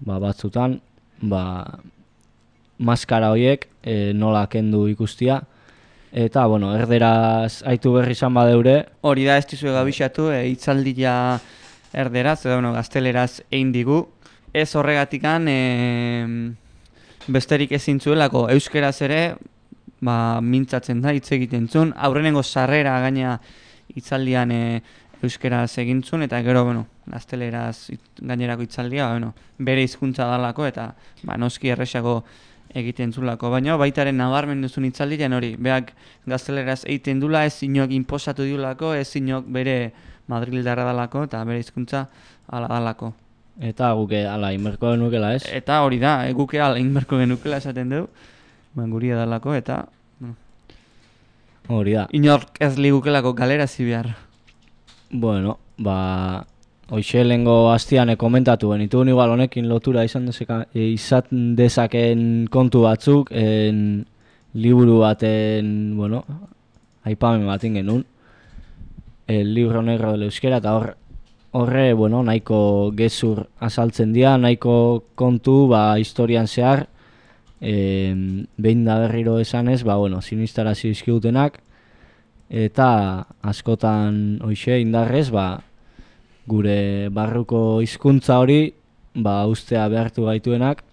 batzutan maskara horiek nola kendu ikustia. Eta, bueno, erderaz aitu berri izan badeure. Hori da, ez dizue gabixatu, hitzaldia erderaz, edo bueno, gazteleraz egin digu. Ez horregatikan besterik ezin zuelako euskeraz ere mintzatzen da, hitz egiten zuen. Aurrenengo sarrera gaina hitzaldian euskeraz egin zuen, eta gero, bueno, gazteleraz gainerako hitzaldia, bere hizkuntza dalako, eta noski erresago egiten zulako, baina baitaren nabarmen duzun hitzaldian hori, beak gazteleraz egiten dula, ez inok inposatu diulako, ez inok bere madrildarra dalako, eta bere hizkuntza ala dalako. Eta guke ala inberko genukela, ez? Eta hori da, guke ala inberko genukela esaten dugu, guria dalako, eta hori da. Inork ez ligukelako galerazi behar. Bueno, hoxe lehengo hastian komentatu genituen igual honekin lotura izan dezaken kontu batzuk, liburu baten, bueno, aipamen baten genuen, el libro negro del euskera, eta horre, bueno, nahiko gezur azaltzen dira, nahiko kontu, historian zehar, behin da berriro esanez, bueno, sinistarazi dizkigutenak, eta askotan hoxe indarrez, gure barruko hizkuntza hori ustea behartu gaituenak.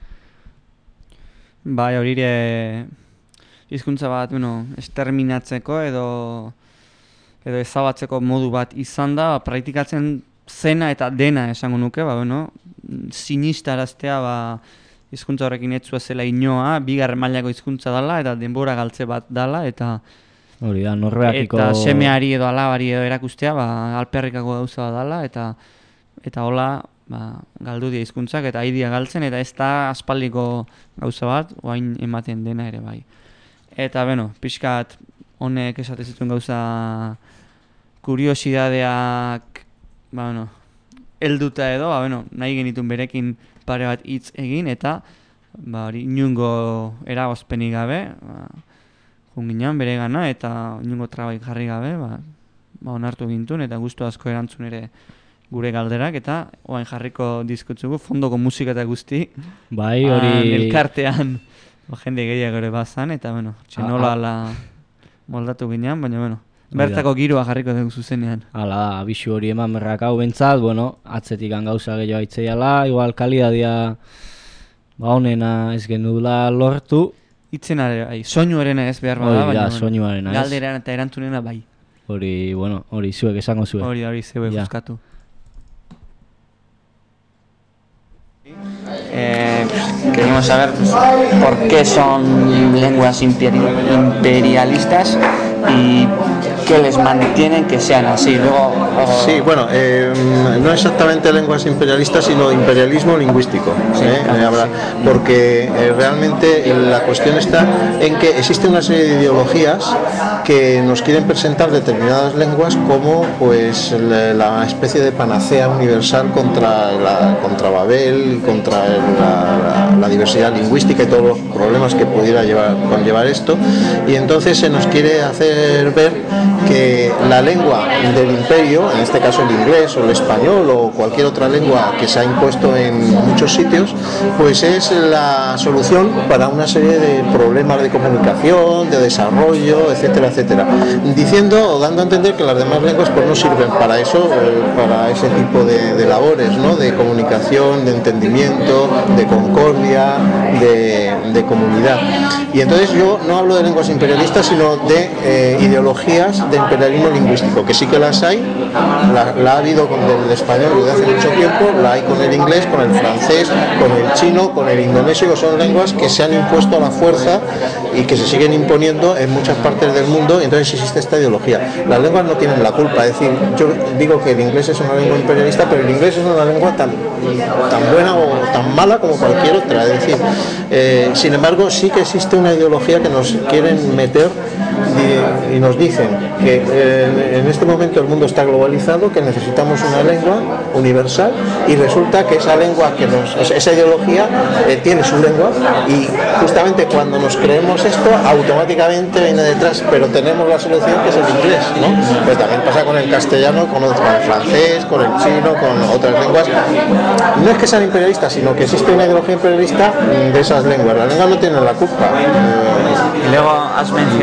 Hori hizkuntza bat, esterminatzeko edo ezabatzeko modu bat izan da, praktikatzen zena eta dena esango nuke, sinistaraztea hizkuntza horrekin etzua zela inoa, bigarren mailako hizkuntza dela eta denbora galtze bat dela, eta hori da, norbeakiko... Eta semeari edo alabari edo erakustea, alperrikako gauza bat dela, eta hola, galdu dia hizkuntzak eta aidia galtzen, eta ez da aspaldiko gauza bat, oain ematen dena ere bai. Eta, pixkat honek esate zituen gauza kuriosidadeak, helduta edo, nahi genituen berekin pare bat hitz egin, eta inungo eragozpenik gabe, junginan bere gana, eta inungo trabaik jarri gabe, onartu gintuen, eta gustu asko erantzun ere gure galderak, eta oain jarriko diskutzugu, fondoko musika eta guzti, hori... elkartean, jende gehiago ere bazan, eta, txenola ala moldatu ginean, baina, bertako giroa jarriko dugu zuzenean. Hala, abisu hori eman berrak hau bentsat, atzetik gauza gehiago aitzeiala, igual kalidadia honena ez genudula lortu. Itzenare, soinuarena ez behar bada, baina soinuarena ez. Galderan eta erantzunena bai. Hori, hori zuek esango zuek. Hori zeuek buskatu. Queremos saber por qué son lenguas imperialistas y qué les mantienen que sean así. Sí, no exactamente lenguas imperialistas, sino imperialismo lingüístico. Porque realmente la cuestión está en que existe una serie de ideologías que nos quieren presentar determinadas lenguas como la especie de panacea universal contra Babel, contra la diversidad lingüística y todos los problemas que pudiera conllevar esto, y entonces se nos quiere hacer ver que la lengua del imperio, en este caso el inglés o el español o cualquier otra lengua que se ha impuesto en muchos sitios, pues es la solución para una serie de problemas de comunicación, de desarrollo, etcétera, etcétera, diciendo o dando a entender que las demás lenguas no sirven para eso, para ese tipo de labores, de comunicación, de entendimiento, de concordia, de comunidad. Y entonces yo no hablo de lenguas imperialistas, sino de ideologías de imperialismo lingüístico, que sí que las hay, la ha habido con el español desde hace mucho tiempo, la hay con el inglés, con el francés, con el chino, con el indonesio, que son lenguas que se han impuesto a la fuerza y que se siguen imponiendo en muchas partes del mundo, y entonces existe esta ideología. Las lenguas no tienen la culpa, es decir, yo digo que el inglés es una lengua imperialista, pero el inglés es una lengua tan buena o tan mala como cualquier otra, es decir, sin embargo sí que existe una ideología que nos quieren meter y nos dicen que en este momento el mundo está globalizado, que necesitamos una lengua universal, y resulta que esa lengua esa ideología tiene su lengua, y justamente cuando nos creemos esto automáticamente viene detrás, pero tenemos la solución, que es el inglés, ¿no? Pero también pasa con el castellano, con el francés, con el chino, con otras lenguas. No es que sean imperialistas, sino que existe una ideología imperialista de esas lenguas. Las lenguas no tienen la culpa. Y luego has mencionado algo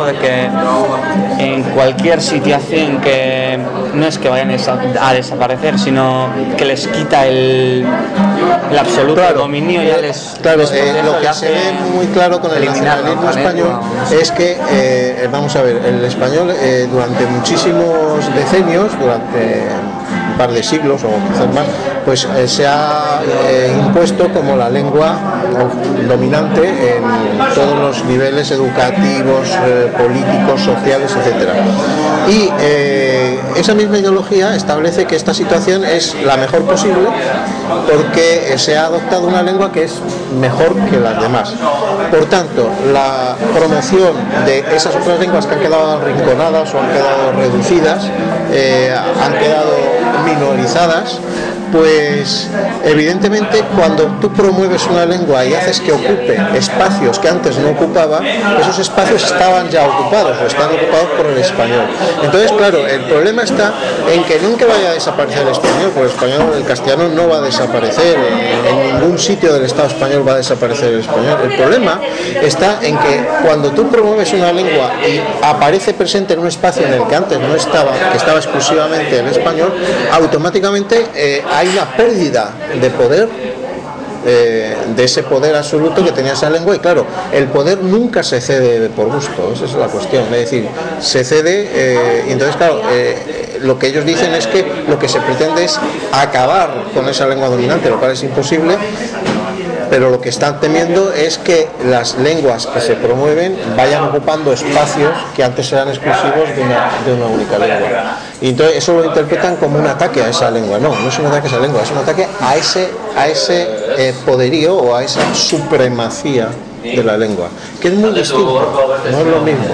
de que en cualquier situación que no es que vayan a desaparecer, sino que les quita el absoluto dominio, ya les... Claro, lo que se ve muy claro con el nacionalismo español es que, vamos a ver, el español durante muchísimos decenios, durante un par de siglos o quizás más, pues se ha impuesto como la lengua dominante en todos los niveles educativos, políticos, sociales, etc. Y esa misma ideología establece que esta situación es la mejor posible porque se ha adoptado una lengua que es mejor que las demás. Por tanto, la promoción de esas otras lenguas que han quedado arrinconadas o han quedado reducidas, han quedado minorizadas, pues evidentemente cuando tú promueves una lengua y haces que ocupe espacios que antes no ocupaba, esos espacios estaban ya ocupados o están ocupados por el español. Entonces, claro, el problema está en que nunca vaya a desaparecer el español, porque el castellano no va a desaparecer, en ningún sitio del Estado español va a desaparecer el español. El problema está en que cuando tú promueves una lengua y aparece presente en un espacio en el que antes no estaba, que estaba exclusivamente el español, automáticamente hay una pérdida de poder, de ese poder absoluto que tenía esa lengua. Y claro, el poder nunca se cede por gusto, esa es la cuestión, es decir, se cede, y entonces claro, lo que ellos dicen es que lo que se pretende es acabar con esa lengua dominante, lo cual es imposible. Pero lo que están temiendo es que las lenguas que se promueven vayan ocupando espacios que antes eran exclusivos de una única lengua. Y entonces eso lo interpretan como un ataque a esa lengua. No, no es un ataque a esa lengua, es un ataque a ese poderío o a esa supremacía de la lengua, que es muy distinto, no es lo mismo.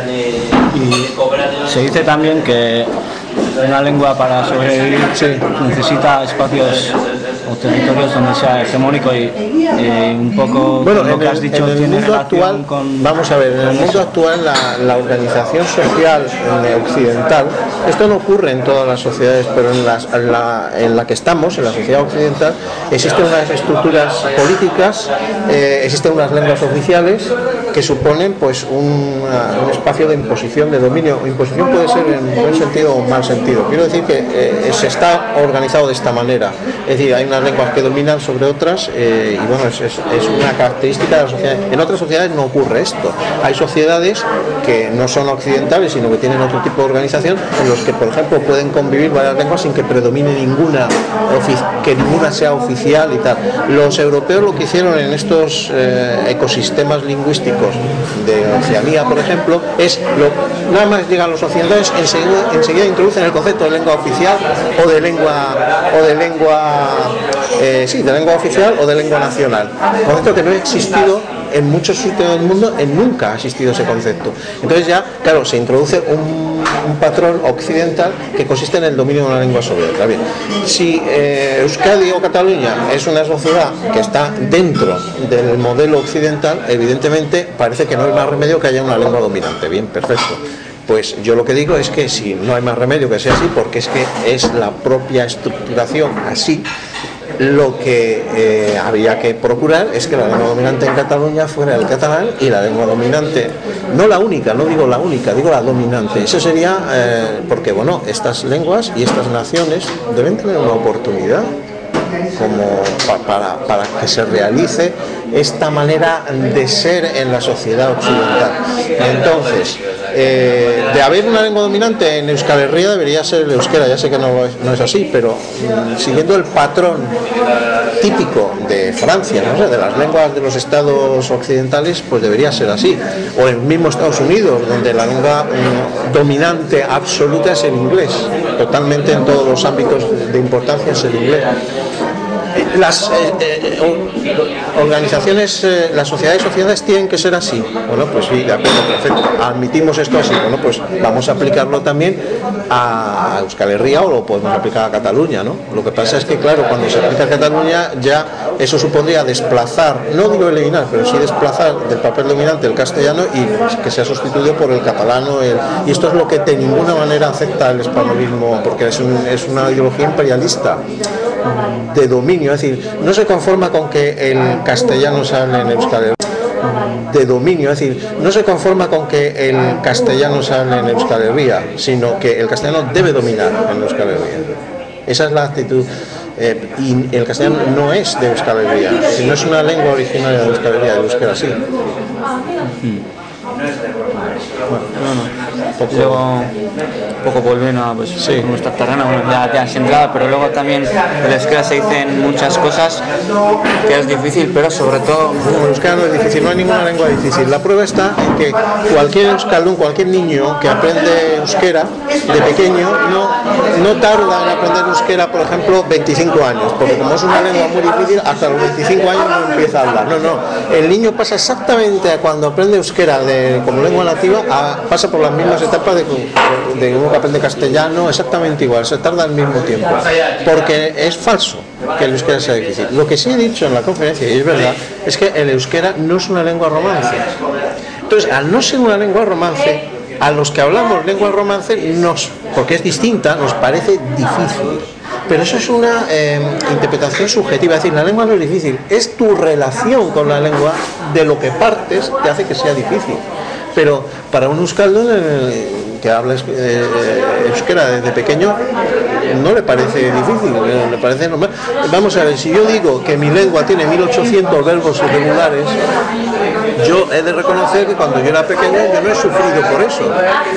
Y se dice también que una lengua para sobrevivir necesita espacios o territorios donde sea hegemónico y un poco bueno, lo que has dicho en el tiene mundo actual, vamos a ver, en el mundo actual la organización social occidental, esto no ocurre en todas las sociedades, pero en la que estamos, en la sociedad occidental, existen unas estructuras políticas, existen unas lenguas oficiales que suponen pues un espacio de imposición, de dominio. Imposición puede ser en buen sentido o en mal sentido. Quiero decir que se está organizado de esta manera, es decir, hay unas lenguas que dominan sobre otras, y bueno, es una característica de la sociedad. En otras sociedades no ocurre esto. Hay sociedades que no son occidentales, sino que tienen otro tipo de organización, en los que, por ejemplo, pueden convivir varias lenguas sin que predomine ninguna, que ninguna sea oficial y tal. Los europeos lo que hicieron en estos ecosistemas lingüísticos de Oceanía, por ejemplo, es nada más llegan los occidentales, enseguida introducen el concepto de lengua oficial o de lengua oficial o de lengua nacional, concepto que no ha existido en muchos sitios del mundo, nunca ha existido ese concepto. Entonces ya, claro, se introduce un patrón occidental que consiste en el dominio de una lengua sobre otra. Bien, si Euskadi o Cataluña es una sociedad que está dentro del modelo occidental, evidentemente parece que no hay más remedio que haya una lengua dominante. Bien, perfecto. Pues yo lo que digo es que si no hay más remedio que sea así, porque es que es la propia estructuración así, lo que habría que procurar es que la lengua dominante en Cataluña fuera el catalán y la lengua dominante, no la única, no digo la única, digo la dominante. Eso sería, porque bueno, estas lenguas y estas naciones deben tener una oportunidad como para que se realice esta manera de ser en la sociedad occidental. Entonces, de haber una lengua dominante en Euskal Herria debería ser el euskera. Ya sé que no es así, pero siguiendo el patrón típico de Francia, ¿no? O sea, de las lenguas de los estados occidentales, pues debería ser así. O en el mismo Estados Unidos, donde la lengua dominante absoluta es el inglés, totalmente en todos los ámbitos de importancia es el inglés. Las organizaciones, las sociedades tienen que ser así. Bueno, pues sí, de acuerdo, perfecto. Admitimos esto así. Bueno, pues vamos a aplicarlo también a Euskal Herria o lo podemos aplicar a Cataluña, ¿no? Lo que pasa es que, claro, cuando se aplica a Cataluña ya eso supondría desplazar, no digo eliminar, pero sí desplazar del papel dominante el castellano y que sea sustituido por el catalano. Y esto es lo que de ninguna manera acepta el españolismo, porque es una ideología imperialista de dominio, es decir, no se conforma con que el castellano se hable en Euskal Herria. de dominio, es decir, no se conforma con que el castellano se hable en Euskal Herria, sino que el castellano debe dominar en Euskal Herria. Esa es la actitud. Y el castellano no es de Euskal Herria, no es una lengua originaria de Euskal Herria, el euskera sí. Luego, un poco volviendo a nuestra terreno, ya has entrado, pero luego también el euskera se dicen muchas cosas que es difícil, pero sobre todo... No, el euskera no es difícil, no hay ninguna lengua difícil. La prueba está en que cualquier euskaldun, cualquier niño que aprende euskera de pequeño, no tarda en aprender euskera, por ejemplo, 25 años, porque como es una lengua muy difícil, hasta los 25 años no empieza a hablar. No, el niño pasa exactamente a cuando aprende euskera como lengua nativa, pasa por las mismas etapas de uno que aprende castellano, exactamente igual, se tarda el mismo tiempo, porque es falso que el euskera sea difícil. Lo que sí he dicho en la conferencia, y es verdad, es que el euskera no es una lengua romance. Entonces, al no ser una lengua romance, a los que hablamos lengua romance, porque es distinta, nos parece difícil. Pero eso es una interpretación subjetiva, es decir, la lengua no es difícil, es tu relación con la lengua, de lo que partes, que hace que sea difícil. Pero para un euskaldun que habla euskera desde pequeño, no le parece difícil, le parece normal. Vamos a ver, si yo digo que mi lengua tiene 1800 verbos irregulares, yo he de reconocer que cuando yo era pequeño yo no he sufrido por eso,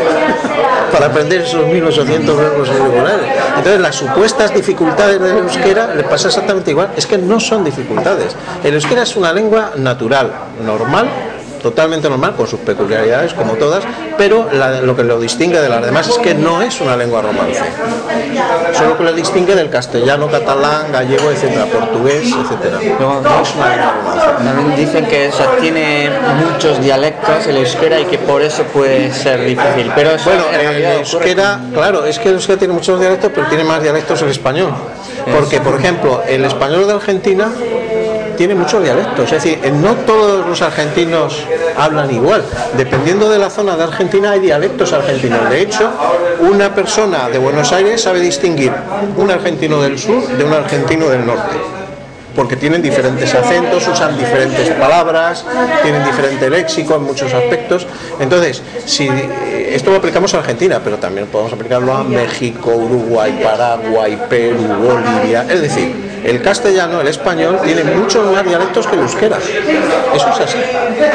para aprender esos 1800 verbos irregulares. Entonces las supuestas dificultades del euskera le pasa exactamente igual, es que no son dificultades. El euskera es una lengua natural, normal, totalmente normal, con sus peculiaridades como todas, pero lo que lo distingue de las demás es que no es una lengua romance. Solo que lo distingue del castellano, catalán, gallego, etcétera, portugués, etcétera. No es una lengua romance. También dicen que tiene muchos dialectos el euskera y que por eso puede ser difícil. Pero eso bueno, el euskera, claro, es que el euskera tiene muchos dialectos, pero tiene más dialectos el español. Porque, por ejemplo, el español de Argentina tiene muchos dialectos, es decir, no todos los argentinos hablan igual, dependiendo de la zona de Argentina hay dialectos argentinos. De hecho, una persona de Buenos Aires sabe distinguir un argentino del sur de un argentino del norte, porque tienen diferentes acentos, usan diferentes palabras, tienen diferente léxico en muchos aspectos. Entonces, si esto lo aplicamos a Argentina, pero también podemos aplicarlo a México, Uruguay, Paraguay, Perú, Bolivia, es decir, el castellano, el español, tiene muchos más dialectos que el euskera. Eso es así.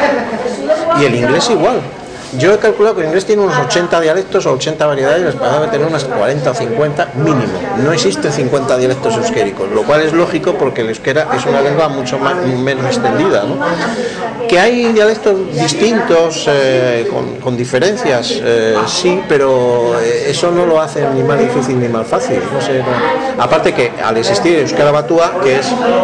Y el inglés igual. Yo he calculado que el inglés tiene unos 80 dialectos o 80 variedades, y el español debe tener unas 40 o 50 mínimo. No existen 50 dialectos euskéricos, lo cual es lógico porque el euskera es una lengua mucho menos extendida, ¿no? Que hay dialectos distintos, con diferencias, sí, pero eso no lo hace ni más difícil ni más fácil. No sé, no. Aparte que al existir euskera batua, que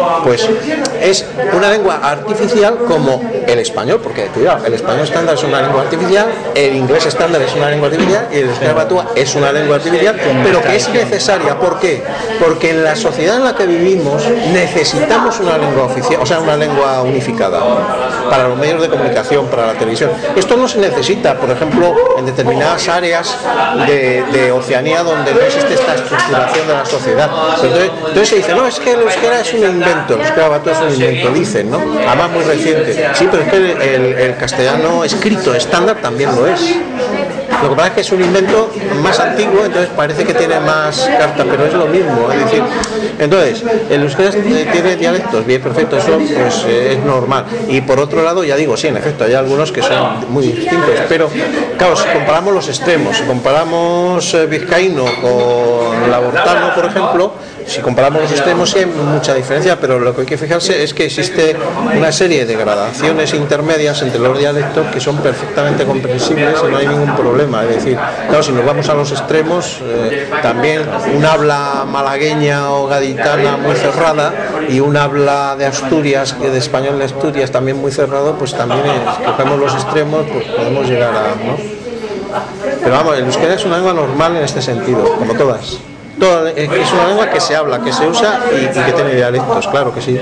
es una lengua artificial como el español, porque cuidado, el español estándar es una lengua artificial, el inglés estándar es una lengua artificial y el euskera batua es una lengua artificial, pero que es necesaria. ¿Por qué? Porque en la sociedad en la que vivimos necesitamos una lengua oficial, o sea, una lengua unificada para los medios de comunicación, para la televisión. Esto no se necesita, por ejemplo, en determinadas áreas de Oceanía donde no existe esta estructuración de la sociedad. Entonces se dice, no, es que el euskera es un invento, el euskera batua es un invento, dicen, ¿no? Además muy reciente. Sí, pero es que el castellano escrito estándar también lo es. Lo que pasa es que es un invento más antiguo, entonces parece que tiene más carta, pero es lo mismo, es decir, entonces, el euskera tiene dialectos, bien, perfecto, eso pues es normal. Y por otro lado, ya digo, sí, en efecto, hay algunos que son muy distintos, pero claro, si comparamos los extremos, si comparamos vizcaíno con labortano, por ejemplo, si comparamos los extremos sí hay mucha diferencia, pero lo que hay que fijarse es que existe una serie de gradaciones intermedias entre los dialectos que son perfectamente comprensibles y no hay ningún problema. Es decir, claro, si nos vamos a los extremos, también un habla malagueña o gaditana muy cerrada y un habla de Asturias, de español de Asturias también muy cerrado, pues también si cogemos los extremos, pues podemos llegar a, ¿no? Pero vamos, el euskera es una lengua normal en este sentido, como todas. Es una lengua que se habla, que se usa y que tiene dialectos, claro que sí.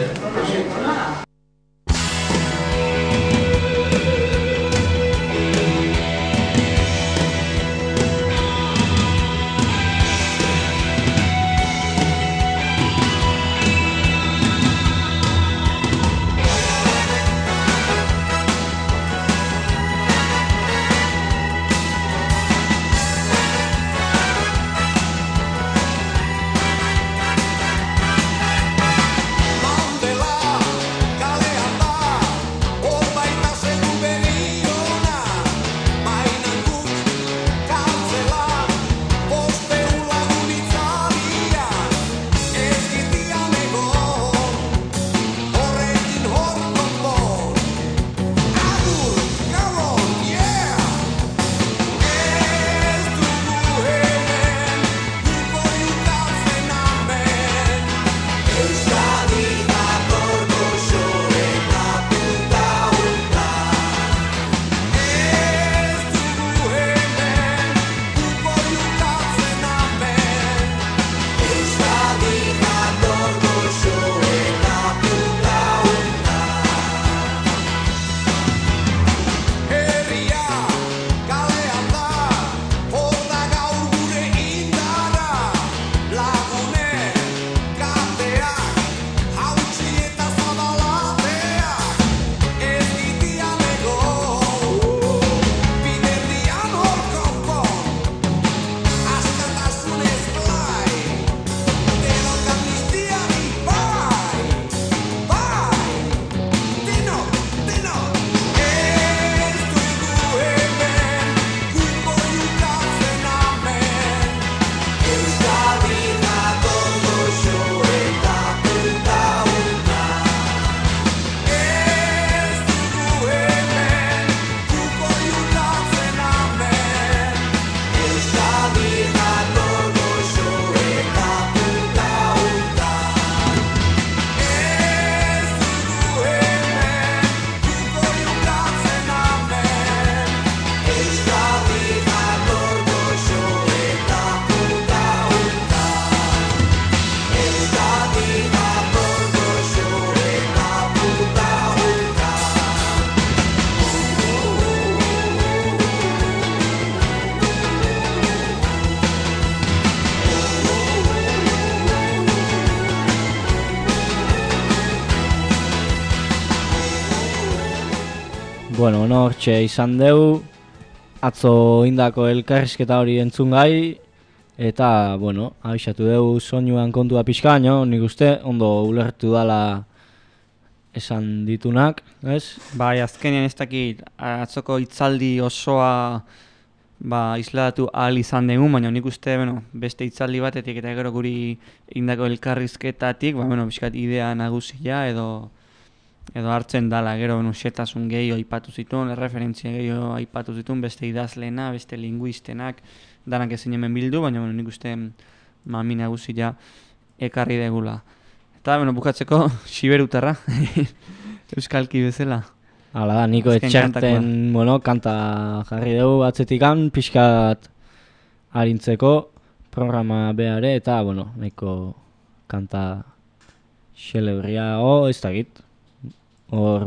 bueno, hortxe izan deu, atzo indako elkarrizketa hori entzun gai, eta, bueno, abixatu deu soinuan kontua pixka, nik uste ondo ulertu dala esan ditunak, ez? Bai, azkenean ez dakit atzoko hitzaldi osoa isladatu ahal izan dugu, baina nik uste beste hitzaldi batetik eta gero guri indako elkarrizketatik, pixkat idea nagusia edo hartzen dala, gero xetasun gehiago aipatu zituen, referentzia gehiago aipatu zituen, beste idazleena, beste linguistenak, danak ezin hemen bildu, baina nik uste mami nagusia ekarri degula. Eta bukatzeko Xiberutarra, euskalki bezala. Hala da, niko etxarten, kanta jarri dugu atzetikan, pixkat harintzeko programa behare, eta, nahiko kanta xelebria, ez dakit. Hor,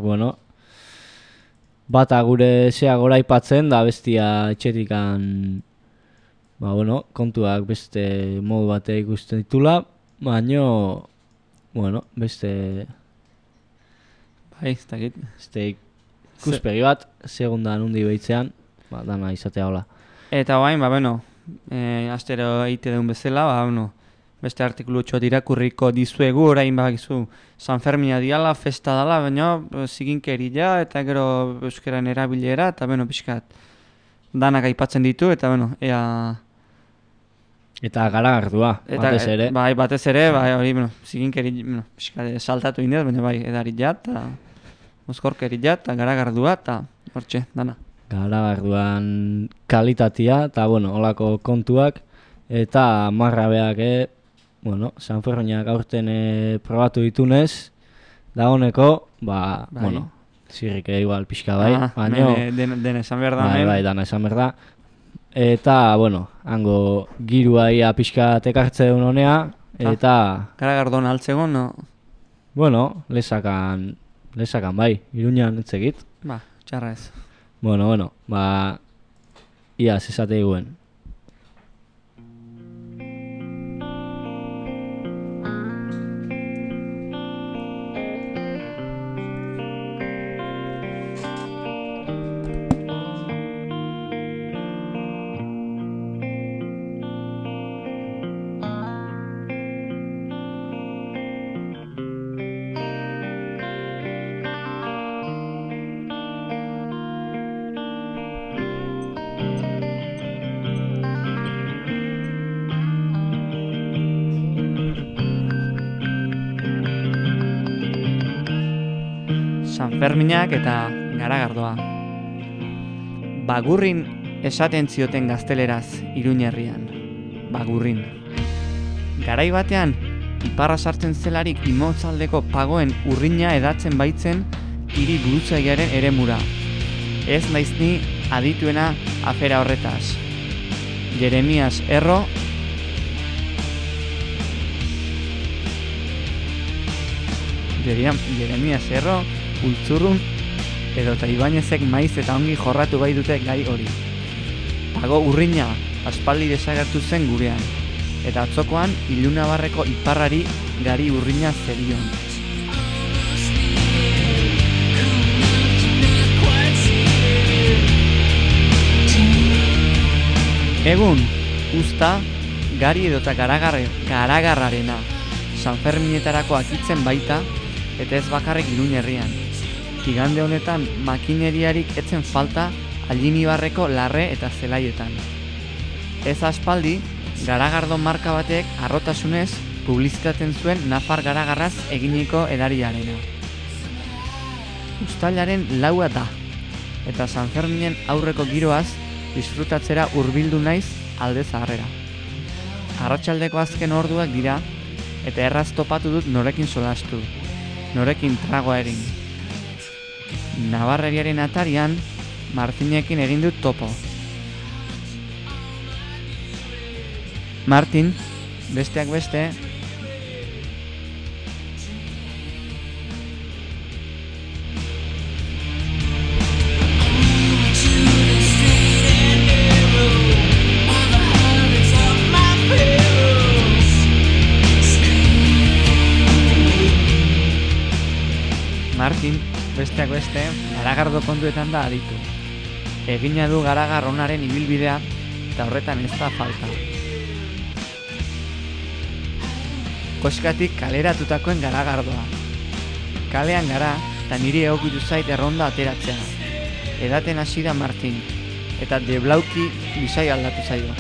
bata gure zea gora aipatzen, da bestia etxetikan, kontuak beste modu bate ikusten ditula, baino, beste... Bai, ez dakit. Ikuspegi bat, segundan undi behitzean, dana izatea hola. Eta bain, astero eite deun bezala, beste artikulu txot irakurriko dizuegu, orain bakizu San Fermina diala, festa dala, baina ziginkeria eta gero euskaren erabilera, eta pixkat danak aipatzen ditu, eta ea... Eta garagardua, batez ere. Bai, batez ere, hori, ziginkeri, pixkat saltatu indez, baina bai, edarit jat, eta mozkorkeri jat, eta garagardua, eta hortxe, dana. Garagarduan kalitatea, eta holako kontuak, eta marrabeak, San Ferminak aurten probatu ditunez, da honeko, zirrik igual pixka bai, dena esan behar da. Bai, dana esan behar da. Eta, hango girua ia pixka tekartze duen honea, eta... Garagardon altzegon, no? Lesakan bai, Iruñan etzegit. Txarra ez. Iaz esate eguen. San Ferminak eta garagardoa. Bagurrin esaten zioten gazteleraz Iruñerrian. Bagurrin. Garai batean, iparra sartzen zelarik imotzaldeko pagoen urrina edatzen baitzen hiri burutzailearen eremura. Ez naiz ni adituena afera horretaz. Jeremias Erro Jeremias Erro Ultzurrun edota Ibañezek maiz eta ongi jorratu bai dute gai hori. Pago urrina aspaldi desagertu zen gurean, eta atzokoan Ilunabarreko iparrari gari urrina zerion. Egun, usta, gari edota garagarrarena, San Ferminetarako akitzen baita, eta ez bakarrik Iruñerrian. Igande honetan makineriarik etzen falta Allinibarreko larre eta zelaietan. Ez aspaldi, garagardo marka batek harrotasunez publizitaten zuen nafar garagarraz eginiko edariarena. Uztailaren 4 da, eta San Ferminen aurreko giroaz disfrutatzera hurbildu naiz alde zaharrera. Arratsaldeko azken orduak dira, eta erraz topatu dut norekin solastu, norekin tragoa egin. Nabarreriaren atarian, Martinekin egin dut topo. Martin, besteak beste, garagardo kontuetan da aditu. Egina du Garagar onaren ibilbidea eta horretan ez da falta. Koskatik kaleratutakoen garagardoa. Kalean gara eta niri egokitu zait erronda ateratzea. Edaten hasi da Martin, eta deblauki bisai aldatu zaio.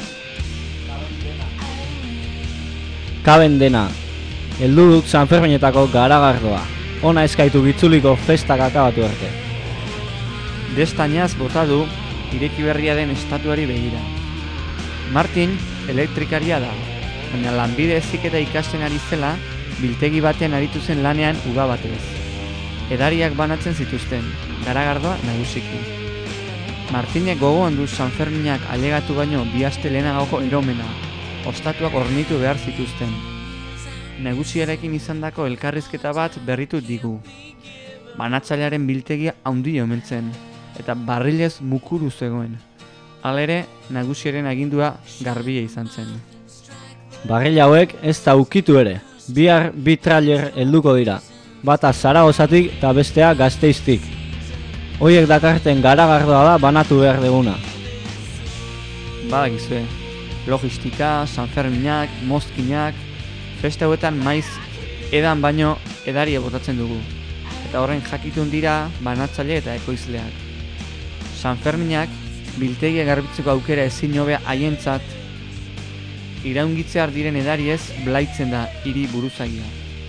Kaben dena, heldu dut Sanferminetako garagardoa. Ona eskaitu bitzuliko festak akabatu arte. Destainaz bota du ireki berria den estatuari begira. Martin elektrikaria da, baina lanbide heziketa ikasten ari zela, biltegi batean aritu zen lanean uga batez. Edariak banatzen zituzten, garagardoa nagusiki. Martinek gogoan du Sanferminak ailegatu baino 2 aste lehenagoko eromena, ostatuak ornitu behar zituzten. Nagusiarekin izandako elkarrizketa bat berritu digu. Banatzailearen biltegia handi omen zen, eta barrilez mukuru zegoen. Halere, nagusiaren agindua garbia izan zen. Barril hauek ez da ukitu ere, bihar 2 trailer helduko dira, bata Zaragozatik eta bestea Gasteiztik. Hoiek dakarten garagardoa da banatu behar deguna. Badakizue, logistika, Sanferminak, mozkinak, festa hauetan maiz edan baino edaria botatzen dugu. Eta horren jakitun dira banatzaile eta ekoizleak. Sanferminak biltegia garbitzeko aukera ezin hobea haientzat, iraungitzear diren edariez blaitzen da hiri buruzagia.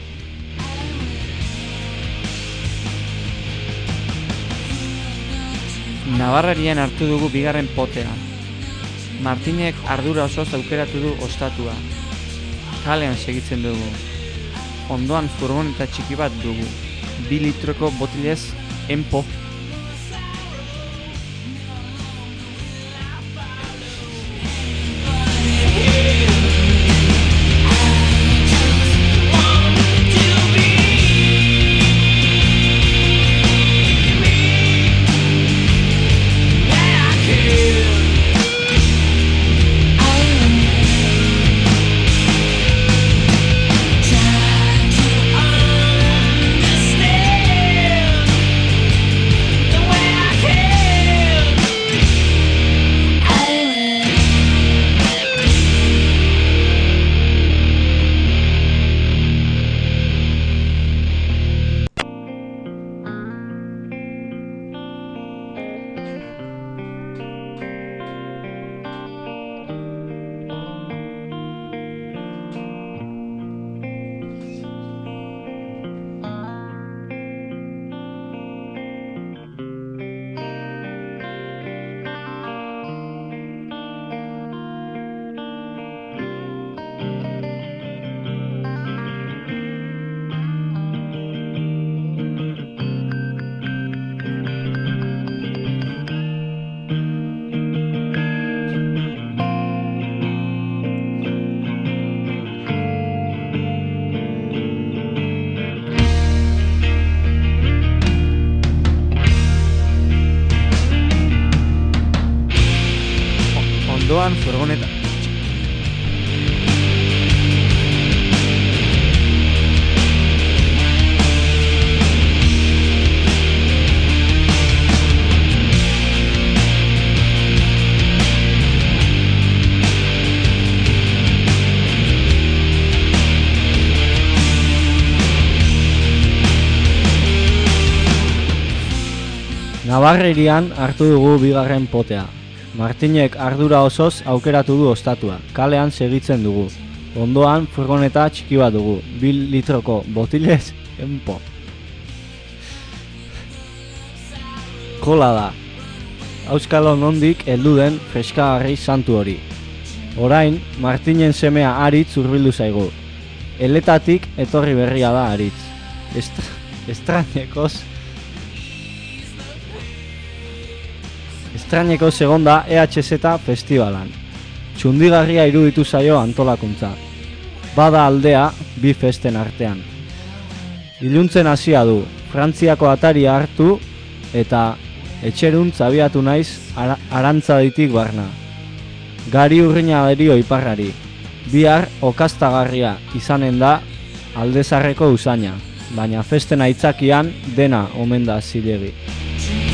Nabarrarian hartu dugu bigarren potea. Martinek ardura osoz aukeratu du ostatua. Kalean segitzen dugu. Ondoan furgoneta txiki bat dugu. 2 litroko botilez enpo. Ondoan furgoneta. Nabarrerian hartu dugu bigarren potea. Martinek ardura osoz aukeratu du ostatua, kalean segitzen dugu. Ondoan furgoneta txiki bat dugu, 2 litroko botilez enpo. Kola da. Auskalo nondik heldu den freskagarri santu hori. Orain, Martinen semea Aritz hurbildu zaigu. Eletatik etorri berria da Aritz. Estrañeko segonda EHZ festivalan. Txundigarria iruditu zaio antolakuntza. Bada aldea 2 festen artean. Iluntzen hasia du, Frantziako ataria hartu eta etxeruntz abiatu naiz arantzaditik barna. Gari urrina derio iparrari. Bihar okaztagarria izanen da aldezarreko usaina, baina festen aitzakian dena omen da zilegi.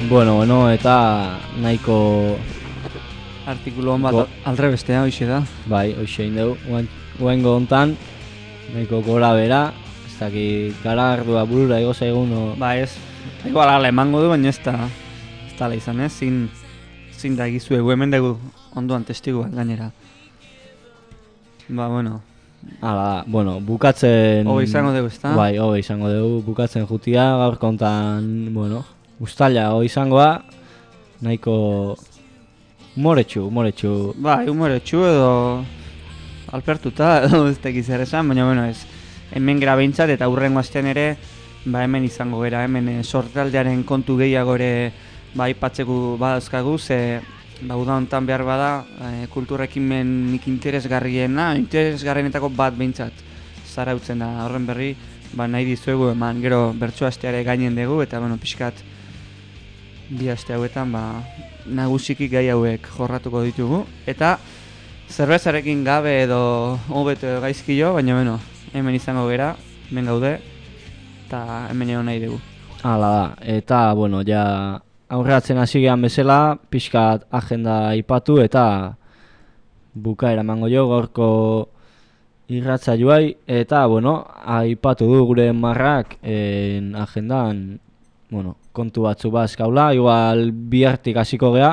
Bueno, eta nahiko artikulu hon bat aldre bestea, hoxe da. Bai, hoxe indeu, guaingo hontan, nahiko gora bera, ez dakit garagardua burura ego zaigun. Ba ez, igual ala emango du, baina ez da izan, ez? Zin da egizu egu hemen dugu onduan testiguak gainera. Ba, bueno. Hala, bueno, bukatzen... Hobe izango dugu, ezta? Bai, hobe izango dugu, bukatzen jutia, gaur kontan, bueno, ustaila hobe izangoa, nahiko umoretxu. Bai, umoretxu edo alpertuta, edo ez tekiz zer esan, baina, bueno, ez, hemen gara behintzat eta hurrengo astean ere, ba, hemen izango gara, hemen sortaldearen kontu gehiago ere, ba, ipatzeko badazkagu, ze, ba, uda honetan behar bada, kulturrekimenik interesgarrienetako bat behintzat zarautzen da, horren berri, ba, nahi dizuegu eman, gero bertso asteare gainen dugu, eta, bueno, pixkat, bi aste hauetan, ba, nagusiki gai hauek jorratuko ditugu, eta zerbezarekin gabe edo hobeto edo gaizkio, baina, bueno, hemen izango gera, hemen gaude, eta hemen egon nahi dugu. Hala da, eta, bueno, ja... Aurreatzen hasi gehan bezala, pixkat agenda ipatu eta bukaera emango jo gaurko irratsaioai eta, bueno, aipatu du gure marrak agendan, bueno, kontu batzu bazkaula, igual bihartik hasiko gea,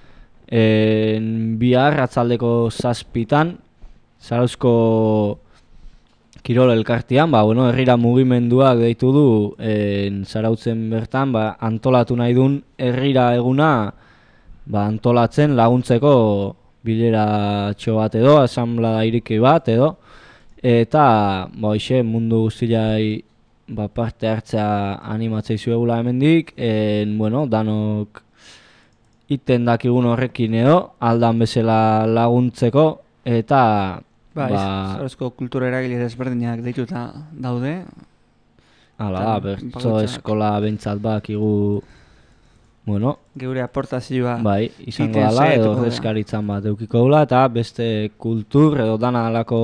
bihar atzaldeko 7:00 Zarauzko Kirol elkartian, ba, bueno, herrira mugimenduak deitu du Zarautzen bertan, ba, antolatu nahi duen herrira eguna ba, antolatzen laguntzeko bileratxo bat edo, asamblea iriki bat edo, eta ba, mundu guztiai ba, parte hartzea animatzei zuegula hemendik, bueno, danok iten dakigun horrekin edo, aldan bezala laguntzeko, eta Ba, Zarauzko kultura eragile desberdinak deituta daude. Hala da, bertso eskola bentsat bakigu, bueno, geure aportazioa bai, izango dala edo ordezkaritzan bat eukiko dula, eta beste kultur edo dana alako,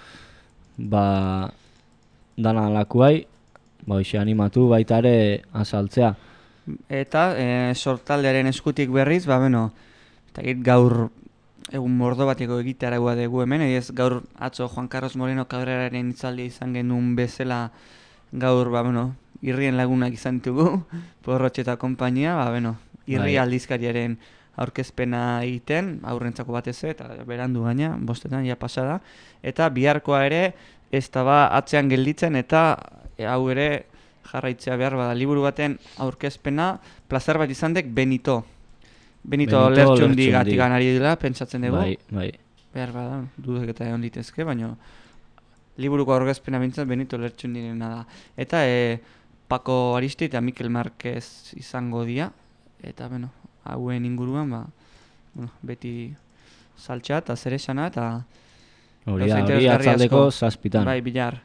ba, dana alakuai, ba, hoxe animatu baita ere azaltzea. Eta sortaldearen eskutik berriz, ba, bueno, eta gaur egun mordo bateko egitearagoa dugu hemen, ez gaur atzo Juan Carlos Moreno Cabreraren hitzaldia izan genuen bezala gaur, ba, bueno, irrien lagunak izan ditugu, Porrotxe eta konpainia, ba, bueno, irri aldizkariaren aurkezpena egiten, aurrentzako batez eta berandu gaina, 5:00 ja pasada, eta biharkoa ere ez da ba atzean gelditzen eta hau ere jarraitzea behar bada liburu baten aurkezpena, plazer bat izan dek Benito Lertxundi gatik ganari dela, pentsatzen dugu. Bai. Behar bada, dudek eta egon ditezke, baina liburuko aurkezpena bintzat Benito Lertxundirena da. Eta Paco Aristi eta Mikel Marquez izango dira, eta bueno, hauen inguruan, ba, bueno, beti saltxa eta zeresana, eta hori atzaldeko 7:00. Bai, bihar.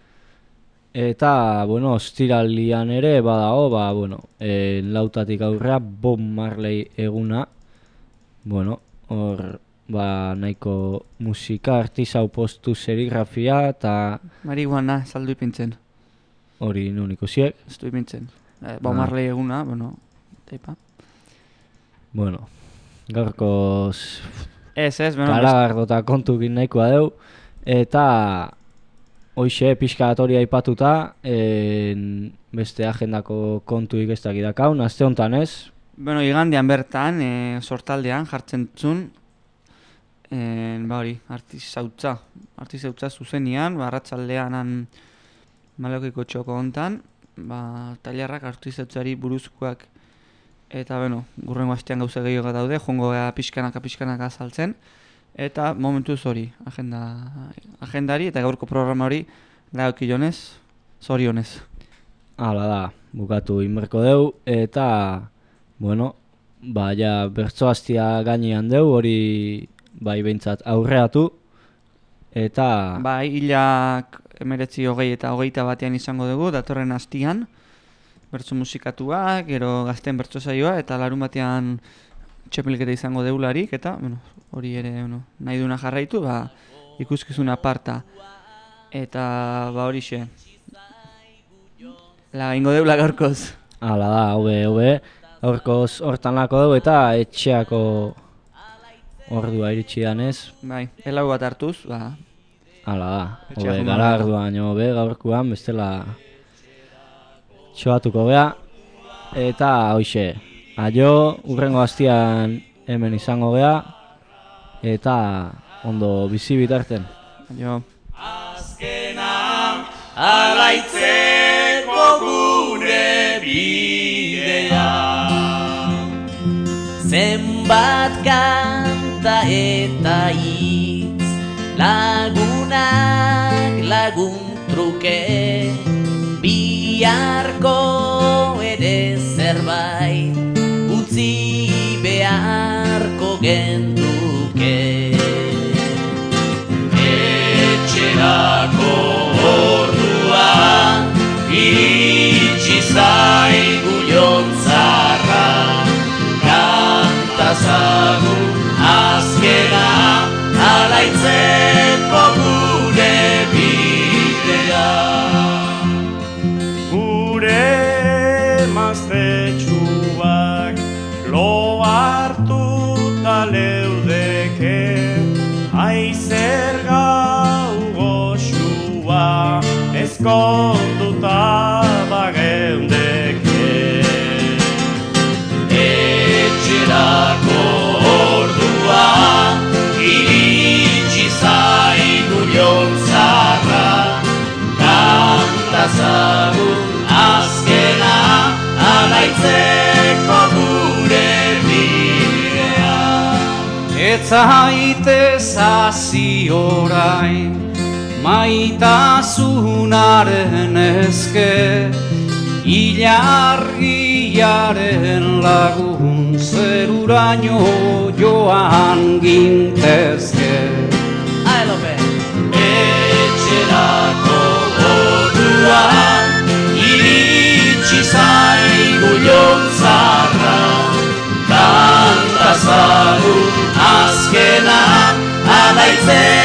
Eta, bueno, ostiralian ere badago, ba, bueno, 4:00 aurrea Bob Marley eguna, bueno, hor, ba, nahiko musika, artisau postu, serigrafia, eta... Marihuana, saldu ipintzen. Hori nun ikusiek. Ez du ipintzen. Bob Marley eguna, bueno, taipa. Bueno, gaurkoz... bueno... Karagardota kontukin nahikoa deu, eta... Hoixe, pixkat hori aipatuta, beste agendako kontuik ez dakidakaun, aste honetan ez? Bueno, igandean bertan, sortaldean jartzen zuen, ba hori, artizautza zuzenian, arratsaldean Malokiko txoko honetan, ba, tailerrak artizautzari buruzkoak, eta, bueno, gurrengo astean gauza gehiago daude, joango gara pixkanaka azaltzen, eta momentuz hori, agendari eta gaurko programa hori dagokionez, zorionez. Hala da, bukatu inberko deu, eta, bueno, ba, ja, bertsoaztia gainean deu, hori, bai, behintzat aurreatu, eta... Bai, hilak 19, 20 eta 21 izango dugu, datorren astian, bertso musikatuak, gero gazten bertso saioa, eta larun batean txepelketa izango deularik, eta, bueno, hori ere, bueno, nahi duna jarraitu, ba, ikuskizun aparta. Eta, ba, horixe. La ingo deula gaurkoz. Hala da, hobe. Gaurkoz hortan lako dugu eta etxeako ordua iritsi danez. Bai, elau bat hartuz, ba... Hala da, Etxea hobe, joan gara behar. arduan, be, gaurkoan, bestela txoatuko gea. Eta hoxe, aio, urrengo astian hemen izango gea, eta ondo bizi bitarten. Aio. Azkena alaitzeko gure bidea. Zenbat kanta eta hitz, lagunak lagun truke, biharko ere zerbait utzi beharko genduke. Etxerako ordua iritsi zaigu jontzarra, kantazagu azkena alaitzeko gure bidea. Gure maztetxuak lo hartuta leudeke, aizer gau goxua ezkonduta bageundeke. Etxerako ordua iritsi zaigu jontzarra, kantazagu azkena alaitzeko gure bidea. Ez zaitez hasi orain maitasunaren eske, ilargiaren lagun zeruraino joan gintezke. Etxerako ordua iritsi zaigu jontzarra, kantazagu azkena alaitzeko